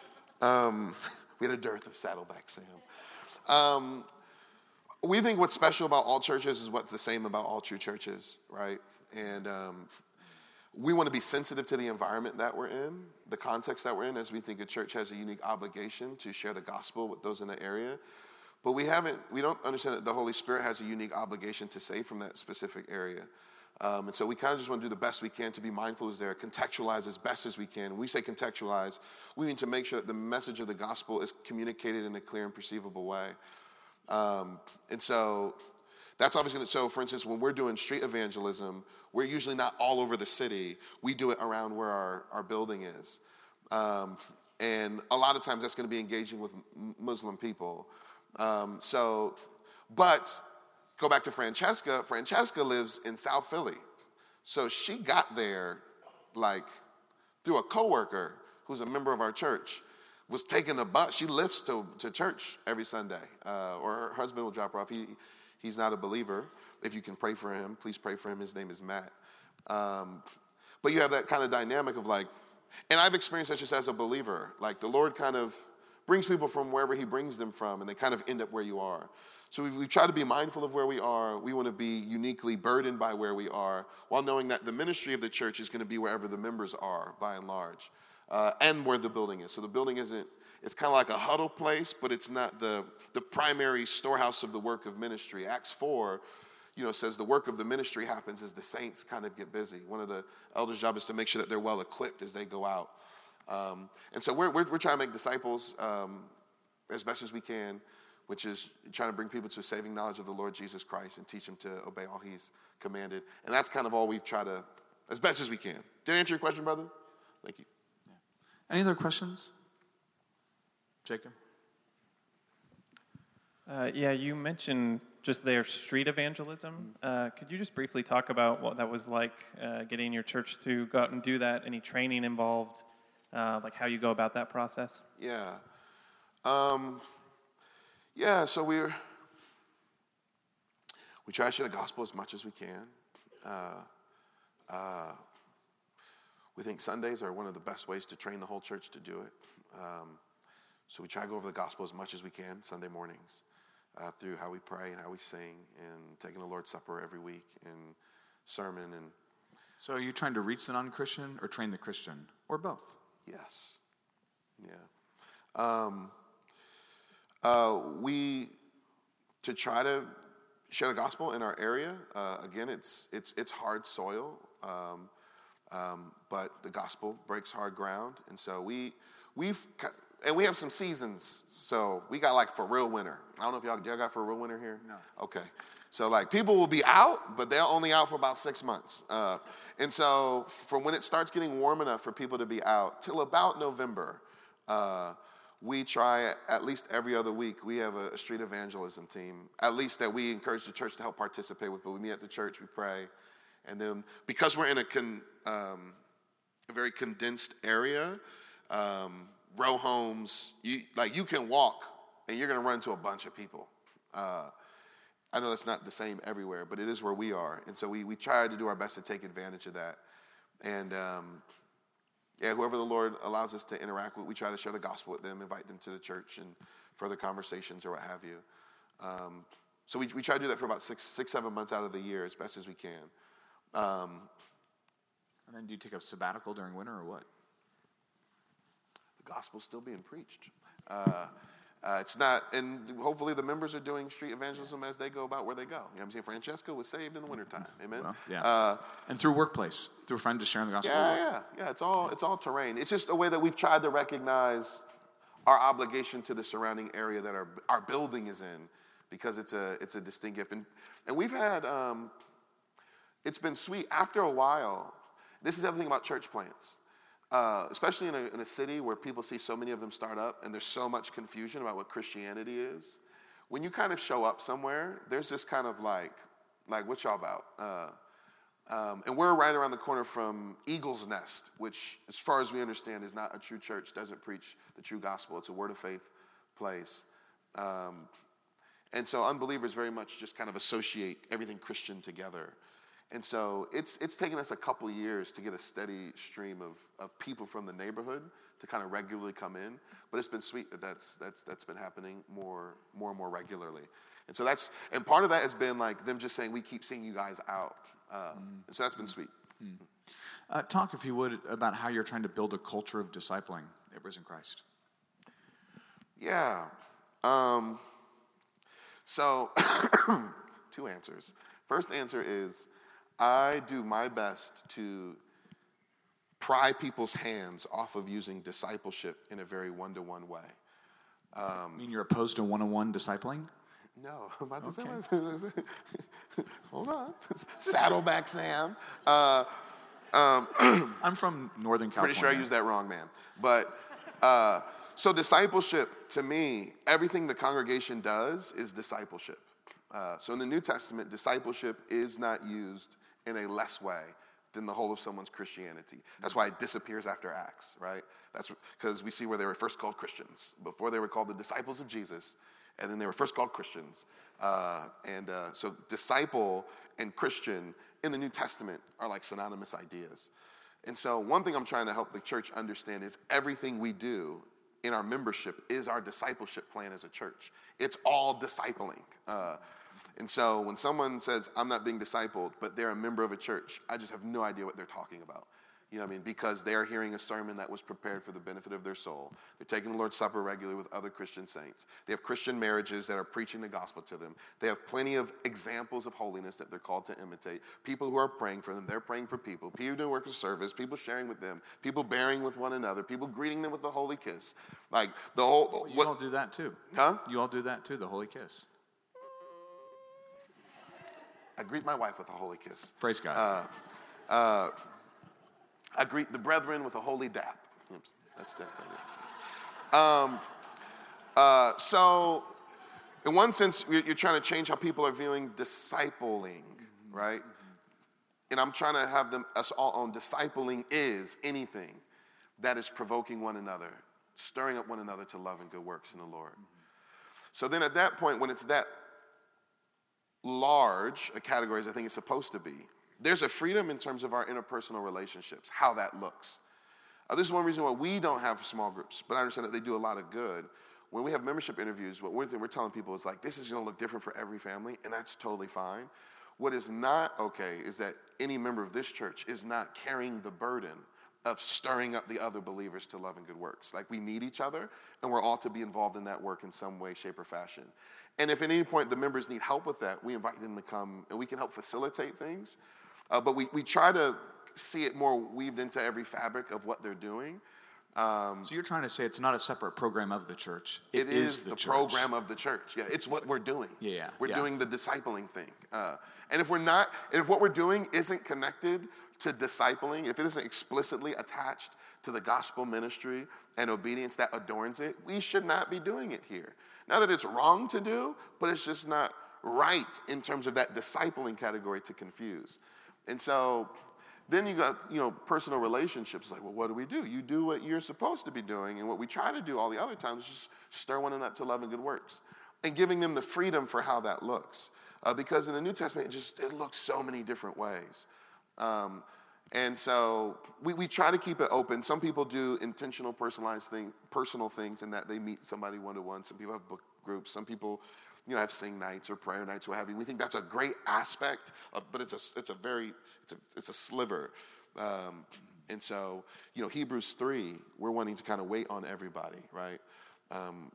Um, we had a dearth of Saddleback Sam. Um, we think what's special about all churches is what's the same about all true churches, right? And um, we want to be sensitive to the environment that we're in, the context that we're in, as we think a church has a unique obligation to share the gospel with those in the area. But we haven't, we don't understand that the Holy Spirit has a unique obligation to save from that specific area. Um, and so we kind of just want to do the best we can to be mindful as there, contextualize as best as we can. When we say contextualize, we need to make sure that the message of the gospel is communicated in a clear and perceivable way. Um, and so that's obviously, so for instance, when we're doing street evangelism, we're usually not all over the city. We do it around where our, our building is. Um, and a lot of times that's going to be engaging with Muslim people. Um, so, but go back to Francesca. Francesca lives in South Philly. So she got there like through a coworker who's a member of our church, was taking the bus. She lifts to, to church every Sunday, uh, or her husband will drop her off. He, he's not a believer. If you can pray for him, please pray for him. His name is Matt. Um, but you have that kind of dynamic of like, and I've experienced that just as a believer. Like the Lord kind of brings people from wherever he brings them from, and they kind of end up where you are. So we've, we've tried to be mindful of where we are. We want to be uniquely burdened by where we are, while knowing that the ministry of the church is going to be wherever the members are, by and large, uh, and where the building is. So the building isn't, it's kind of like a huddle place, but it's not the, the primary storehouse of the work of ministry. Acts four, you know, says the work of the ministry happens as the saints kind of get busy. One of the elders' job is to make sure that they're well equipped as they go out. Um, and so we're, we're, we're trying to make disciples um, as best as we can, which is trying to bring people to a saving knowledge of the Lord Jesus Christ and teach them to obey all he's commanded. And that's kind of all we've tried to, as best as we can. Did I answer your question, brother? Thank you. Yeah. Any other questions? Jacob? Uh, yeah, you mentioned just their street evangelism. Uh, could you just briefly talk about what that was like, uh, getting your church to go out and do that? Any training involved? Uh, like how you go about that process? Yeah. Um, yeah, so we're, we try to share the gospel as much as we can. Uh, uh, we think Sundays are one of the best ways to train the whole church to do it. Um, so we try to go over the gospel as much as we can Sunday mornings uh, through how we pray and how we sing and taking the Lord's Supper every week and sermon. And so are you trying to reach the non-Christian or train the Christian, or both? Yes. Yeah. Um, uh, we to try to share the gospel in our area. Uh, again, it's it's it's hard soil, um, um, but the gospel breaks hard ground, and so we we've and we have some seasons. So we got like for real winter. I don't know if y'all y'all got for real winter here. No. Okay. So like people will be out, but they're only out for about six months. Uh, and so from when it starts getting warm enough for people to be out till about November, uh, we try at least every other week. We have a, a street evangelism team, at least that we encourage the church to help participate with. But we meet at the church, we pray, and then because we're in a, con, um, a very condensed area, um, row homes, you, like you can walk and you're going to run into a bunch of people. Uh, I know that's not the same everywhere, but it is where we are. And so we, we try to do our best to take advantage of that. And um, yeah, whoever the Lord allows us to interact with, we try to share the gospel with them, invite them to the church and further conversations or what have you. Um, so we we try to do that for about six, six, seven months out of the year as best as we can. Um, and then do you take a sabbatical during winter or what? The gospel's still being preached. Uh, Uh, it's not, and hopefully the members are doing street evangelism as they go about where they go. You know what I'm saying? Francesca was saved in the wintertime. Amen? Well, yeah. Uh, and through workplace, through a friend just sharing the gospel. yeah, yeah, yeah. It's all, it's all terrain. It's just a way that we've tried to recognize our obligation to the surrounding area that our, our building is in, because it's a, it's a distinct gift. And, and we've had, um, it's been sweet. After a while, this is the other thing about church plants. Uh, especially in a, in a city where people see so many of them start up and there's so much confusion about what Christianity is. When you kind of show up somewhere, there's this kind of like, like what y'all about? Uh, um, and we're right around the corner from Eagle's Nest, which as far as we understand is not a true church, doesn't preach the true gospel. It's a word of faith place. Um, and so unbelievers very much just kind of associate everything Christian together. And so it's it's taken us a couple years to get a steady stream of, of people from the neighborhood to kind of regularly come in. But it's been sweet that that's that's that's been happening more more and more regularly. And so that's and part of that has been like them just saying, we keep seeing you guys out. Um, mm. And so that's been sweet. Mm. Uh, talk, if you would, about how you're trying to build a culture of discipling at Risen Christ. Yeah. Um, so two answers. First answer is, I do my best to pry people's hands off of using discipleship in a very one-to-one way. Um, I mean, you're opposed to one-on-one discipling? No, I'm about to okay. say hold on. Saddleback Sam. Uh, um, I'm from Northern California. Pretty sure I used that wrong, man. But uh, so discipleship, to me, everything the congregation does is discipleship. Uh, so in the New Testament, discipleship is not used in a less way than the whole of someone's Christianity. That's why it disappears after Acts, right? That's because we see where they were first called Christians. Before they were called the disciples of Jesus, and then they were first called Christians. Uh, and uh, so disciple and Christian in the New Testament are like synonymous ideas. And so one thing I'm trying to help the church understand is everything we do in our membership is our discipleship plan as a church. It's all discipling. Uh, and so when someone says, I'm not being discipled, but they're a member of a church, I just have no idea what they're talking about. You know what I mean? Because they're hearing a sermon that was prepared for the benefit of their soul. They're taking the Lord's Supper regularly with other Christian saints. They have Christian marriages that are preaching the gospel to them. They have plenty of examples of holiness that they're called to imitate. People who are praying for them, they're praying for people. People doing work of service, people sharing with them, people bearing with one another, people greeting them with the holy kiss. Like the whole... Well, you what, all do that too. Huh? You all do that too, the holy kiss. I greet my wife with a holy kiss. Praise God. Uh, uh, I greet the brethren with a holy dap. Oops, that's that. Um, uh, so, in one sense, you're trying to change how people are viewing discipling, right? And I'm trying to have them us all on discipling is anything that is provoking one another, stirring up one another to love and good works in the Lord. So then, at that point, when it's that large a category as I think it's supposed to be, there's a freedom in terms of our interpersonal relationships, how that looks. Uh, this is one reason why we don't have small groups, but I understand that they do a lot of good. When we have membership interviews, what we're, we're telling people is like, this is going to look different for every family, and that's totally fine. What is not okay is that any member of this church is not carrying the burden of stirring up the other believers to love and good works. Like, we need each other, and we're all to be involved in that work in some way, shape, or fashion. And if at any point the members need help with that, we invite them to come, and we can help facilitate things. Uh, but we, we try to see it more weaved into every fabric of what they're doing. Um, so you're trying to say it's not a separate program of the church. It, it is, is the, the church. program of the church. Yeah, it's what we're doing. Yeah, we're yeah. doing the discipling thing. Uh, and if we're not, and if what we're doing isn't connected to discipling, if it isn't explicitly attached to the gospel ministry and obedience that adorns it, we should not be doing it here. Not that it's wrong to do, but it's just not right in terms of that discipling category to confuse. And so then you got, you know, personal relationships. Like, well, what do we do? You do what you're supposed to be doing, and what we try to do all the other times is just stir one up to love and good works, and giving them the freedom for how that looks. Uh, because in the New Testament, it just it looks so many different ways. Um, and so we, we try to keep it open. Some people do intentional, personalized thing, personal things in that they meet somebody one-to-one. Some people have book groups. Some people, you know, have sing nights or prayer nights, what have you. We think that's a great aspect, of, but it's a it's a very it's a it's a sliver. Um, and so, you know, Hebrews three, we're wanting to kind of wait on everybody, right? Um,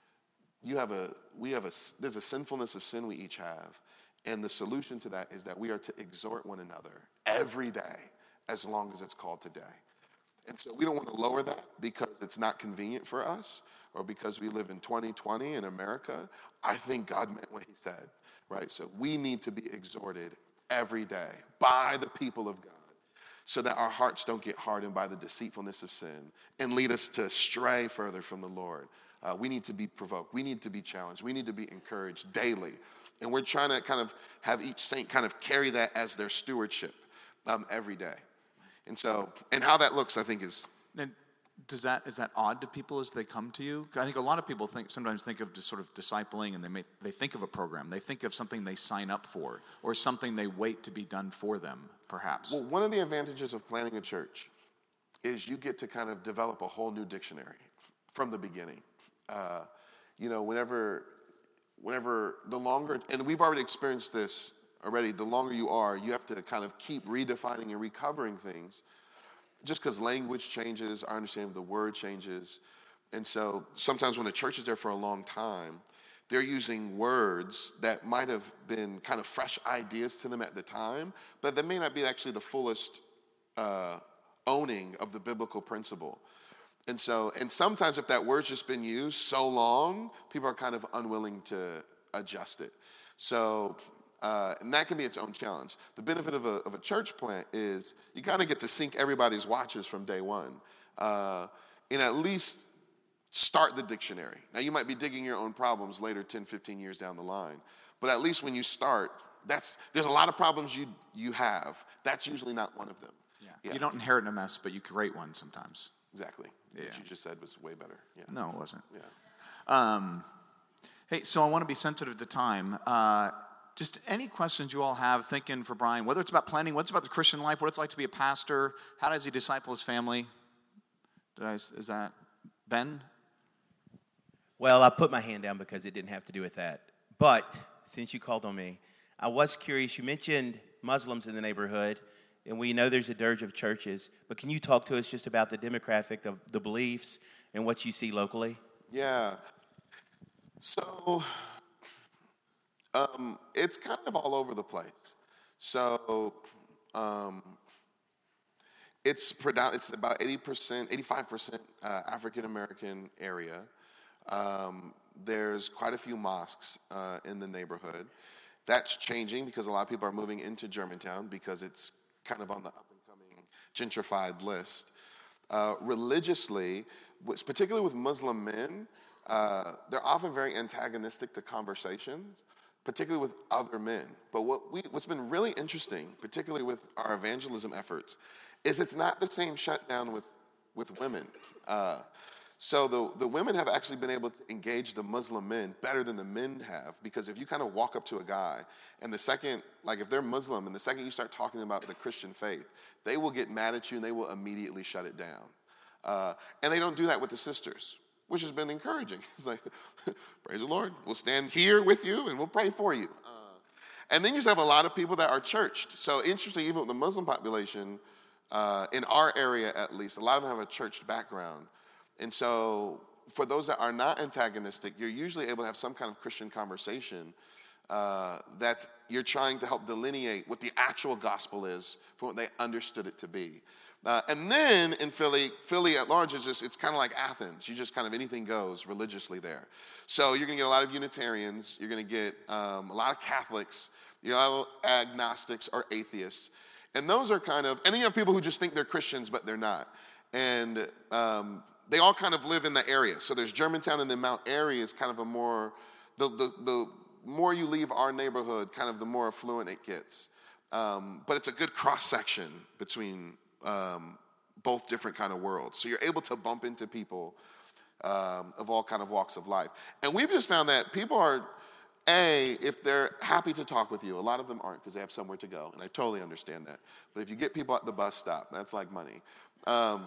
you have a we have a there's a sinfulness of sin we each have, and the solution to that is that we are to exhort one another every day, as long as it's called today. And so we don't want to lower that because it's not convenient for us, or because we live in twenty twenty in America. I think God meant what he said, right? So we need to be exhorted every day by the people of God, so that our hearts don't get hardened by the deceitfulness of sin and lead us to stray further from the Lord. Uh, we need to be provoked. We need to be challenged. We need to be encouraged daily. And we're trying to kind of have each saint kind of carry that as their stewardship um, every day. And so, and how that looks, I think, is... And does that is that odd to people as they come to you? I think a lot of people think sometimes think of just sort of discipling, and they may they think of a program. They think of something they sign up for, or something they wait to be done for them, perhaps. Well, one of the advantages of planning a church is you get to kind of develop a whole new dictionary from the beginning. Uh, you know, whenever, whenever the longer, and we've already experienced this already, the longer you are, you have to kind of keep redefining and recovering things, just because language changes, our understanding of the word changes. And so sometimes when a church is there for a long time, they're using words that might have been kind of fresh ideas to them at the time, but that may not be actually the fullest uh, owning of the biblical principle. And so, and sometimes if that word's just been used so long, people are kind of unwilling to adjust it. So, uh, and that can be its own challenge. The benefit of a, of a church plant is you kind of get to sync everybody's watches from day one, uh, and at least start the dictionary. Now, you might be digging your own problems later, ten, fifteen years down the line, but at least when you start, that's there's a lot of problems you you have. That's usually not one of them. Yeah. Yeah. You don't inherit a mess, but you create one sometimes. Exactly. Yeah. What you just said was way better. Yeah. No, it wasn't. Yeah. Um, hey, so I want to be sensitive to time. Uh, just any questions you all have thinking for Brian, whether it's about planning, what's about the Christian life, what it's like to be a pastor, how does he disciple his family? Did I, is that Ben? Well, I put my hand down because it didn't have to do with that. But since you called on me, I was curious. You mentioned Muslims in the neighborhood, and we know there's a dearth of churches. But can you talk to us just about the demographic of the beliefs and what you see locally? Yeah. So um, it's kind of all over the place. So um, it's predom- it's about eighty percent, eighty-five percent uh, African American area. Um, there's quite a few mosques uh, in the neighborhood. That's changing because a lot of people are moving into Germantown because it's kind of on the up-and-coming gentrified list. Uh, religiously, particularly with Muslim men, uh, they're often very antagonistic to conversations, particularly with other men. But what we, what's been really interesting, particularly with our evangelism efforts, is it's not the same shutdown with, with women. Uh, So the, the women have actually been able to engage the Muslim men better than the men have, because if you kind of walk up to a guy and the second, like if they're Muslim and the second you start talking about the Christian faith, they will get mad at you and they will immediately shut it down. Uh, and they don't do that with the sisters, which has been encouraging. It's like, praise the Lord, we'll stand here with you and we'll pray for you. Uh, and then you just have a lot of people that are churched. So interesting, even with the Muslim population, uh, in our area at least, a lot of them have a church background. And so for those that are not antagonistic, you're usually able to have some kind of Christian conversation uh, that you're trying to help delineate what the actual gospel is from what they understood it to be. Uh, and then in Philly, Philly at large is just, it's kind of like Athens. You just kind of anything goes religiously there. So you're going to get a lot of Unitarians. You're going to get um, a lot of Catholics. You know, agnostics or atheists. And those are kind of, and then you have people who just think they're Christians, but they're not. And um, they all kind of live in the area. So there's Germantown, and then Mount Airy is kind of a more, the, the, the more you leave our neighborhood, kind of the more affluent it gets. Um, but it's a good cross-section between um, both different kind of worlds. So you're able to bump into people um, of all kind of walks of life. And we've just found that people are, A, if they're happy to talk with you, a lot of them aren't because they have somewhere to go, and I totally understand that. But if you get people at the bus stop, that's like money. Um,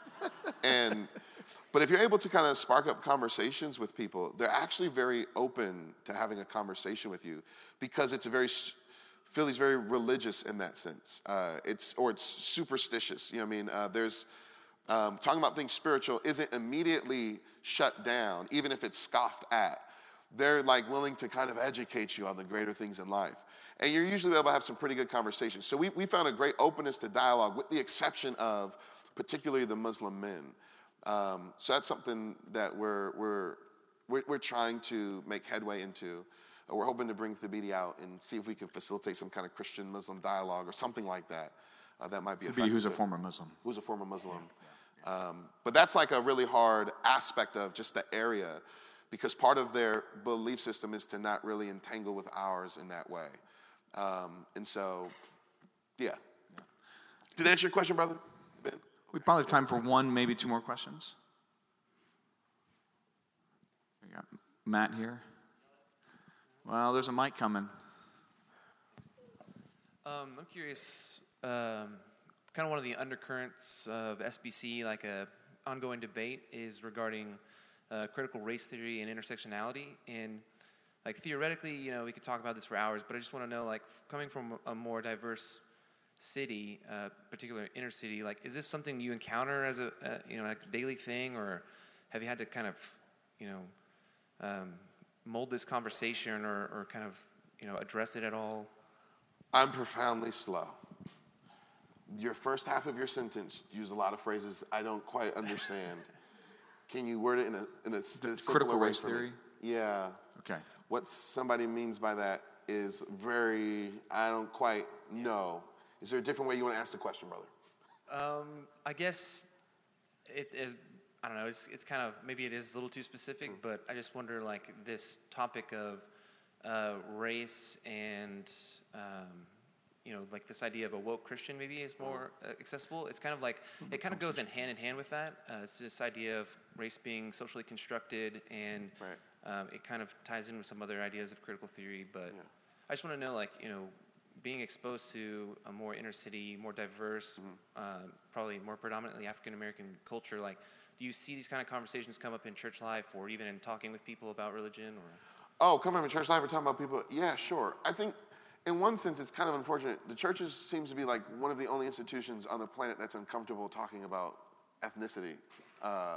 and but if you're able to kind of spark up conversations with people, they're actually very open to having a conversation with you because it's a very, Philly's very religious in that sense. Uh, it's or it's superstitious. You know what I mean? Uh, there's um, talking about things spiritual isn't immediately shut down, even if it's scoffed at. They're like willing to kind of educate you on the greater things in life. And you're usually able to have some pretty good conversations. So we, we found a great openness to dialogue with the exception of particularly the Muslim men. Um, so that's something that we're, we're, we're, we're trying to make headway into. Uh, we're hoping to bring Thabiti out and see if we can facilitate some kind of Christian-Muslim dialogue or something like that. Uh, that might be Thabiti, who's a former Muslim. Who's a former Muslim. Um, but that's like a really hard aspect of just the area, because part of their belief system is to not really entangle with ours in that way. Um, and so, yeah. yeah. Did that answer your question, brother? Ben? We probably have time for one, maybe two more questions. We got Matt here. Well, there's a mic coming. Um, I'm curious, um, kind of one of the undercurrents of S B C, like a ongoing debate, is regarding Uh, critical race theory and intersectionality. And like theoretically, you know, we could talk about this for hours, but I just want to know, like, coming from a more diverse city, uh, particularly inner city, like, is this something you encounter as a, uh, you know, like a daily thing, or have you had to kind of, you know, um, mold this conversation or, or kind of, you know, address it at all? I'm profoundly slow. Your first half of your sentence used a lot of phrases I don't quite understand. Can you word it in a in a, a simpler critical way race for me? theory? Yeah. Okay. What somebody means by that is very, I don't quite know. Is there a different way you want to ask the question, brother? Um, I guess it is, I don't know, it's it's kind of, maybe it is a little too specific, mm. but I just wonder, like, this topic of uh, race and, um, you know, like this idea of a woke Christian maybe is more uh, accessible. It's kind of like, it kind of goes in hand in hand with that. Uh, it's this idea of race being socially constructed, and right. um, it kind of ties in with some other ideas of critical theory. But yeah. I just want to know, like, you know, being exposed to a more inner city, more diverse, mm-hmm. uh, probably more predominantly African-American culture, like, do you see these kind of conversations come up in church life or even in talking with people about religion? Or Oh, come up in church life or talking about people? Yeah, sure. I think in one sense, it's kind of unfortunate. The churches seems to be like one of the only institutions on the planet that's uncomfortable talking about ethnicity. Uh,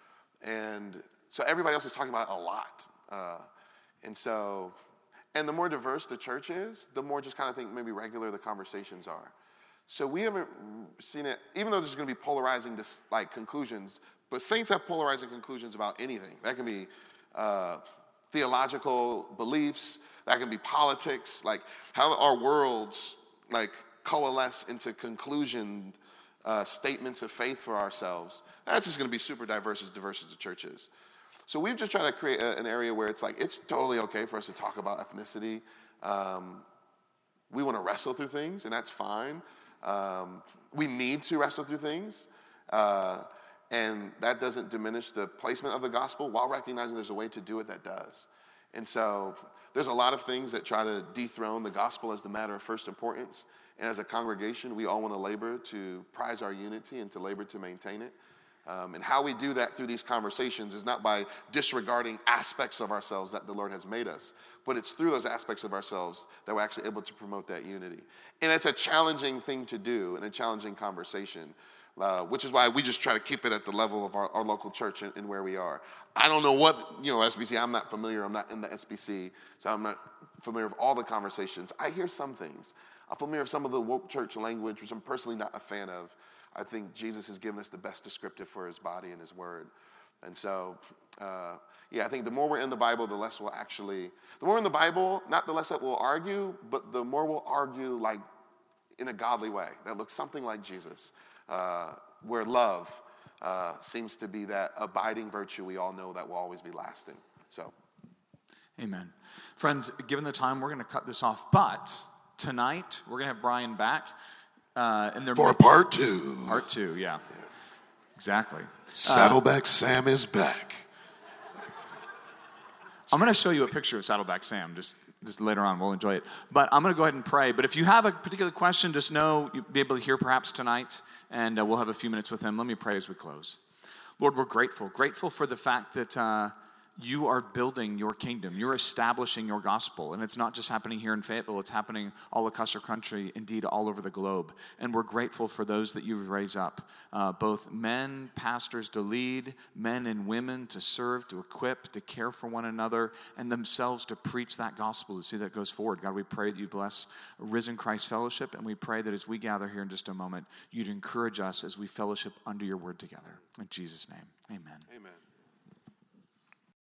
and so everybody else is talking about it a lot. Uh, and so, and the more diverse the church is, the more just kind of think maybe regular the conversations are. So we haven't seen it, even though there's going to be polarizing like conclusions, but saints have polarizing conclusions about anything. That can be uh, theological beliefs, that can be politics, like how our worlds like coalesce into conclusion uh, statements of faith for ourselves. That's just going to be super diverse, as diverse as the church is. So we've just tried to create a, an area where it's like, it's totally okay for us to talk about ethnicity. Um, we want to wrestle through things, and that's fine. Um, we need to wrestle through things. Uh, and that doesn't diminish the placement of the gospel while recognizing there's a way to do it that does. And so there's a lot of things that try to dethrone the gospel as the matter of first importance. And as a congregation, we all want to labor to prize our unity and to labor to maintain it. Um, and how we do that through these conversations is not by disregarding aspects of ourselves that the Lord has made us, but it's through those aspects of ourselves that we're actually able to promote that unity. And it's a challenging thing to do and a challenging conversation, uh, which is why we just try to keep it at the level of our, our local church and, and where we are. I don't know what, you know, S B C, I'm not familiar, I'm not in the S B C, so I'm not familiar with all the conversations. I hear some things. I'm familiar with some of the woke church language, which I'm personally not a fan of. I think Jesus has given us the best descriptive for his body and his word. And so, uh, yeah, I think the more we're in the Bible, the less we'll actually, the more in the Bible, not the less that we'll argue, but the more we'll argue like in a godly way that looks something like Jesus, uh, where love uh, seems to be that abiding virtue we all know that will always be lasting. So, amen. Friends, given the time, we're going to cut this off, but tonight we're going to have Brian back. Uh, and for part two. Part two, yeah. Exactly. Saddleback uh, Sam is back. I'm going to show you a picture of Saddleback Sam just, just later on. We'll enjoy it. But I'm going to go ahead and pray. But if you have a particular question, just know you'll be able to hear perhaps tonight, and uh, we'll have a few minutes with him. Let me pray as we close. Lord, we're grateful. Grateful for the fact that uh, you are building your kingdom. You're establishing your gospel. And it's not just happening here in Fayetteville. It's happening all across our country, indeed all over the globe. And we're grateful for those that you've raised up, uh, both men, pastors to lead, men and women to serve, to equip, to care for one another, and themselves to preach that gospel, to see that goes forward. God, we pray that you bless Risen Christ Fellowship, and we pray that as we gather here in just a moment, you'd encourage us as we fellowship under your word together. In Jesus' name, amen. Amen.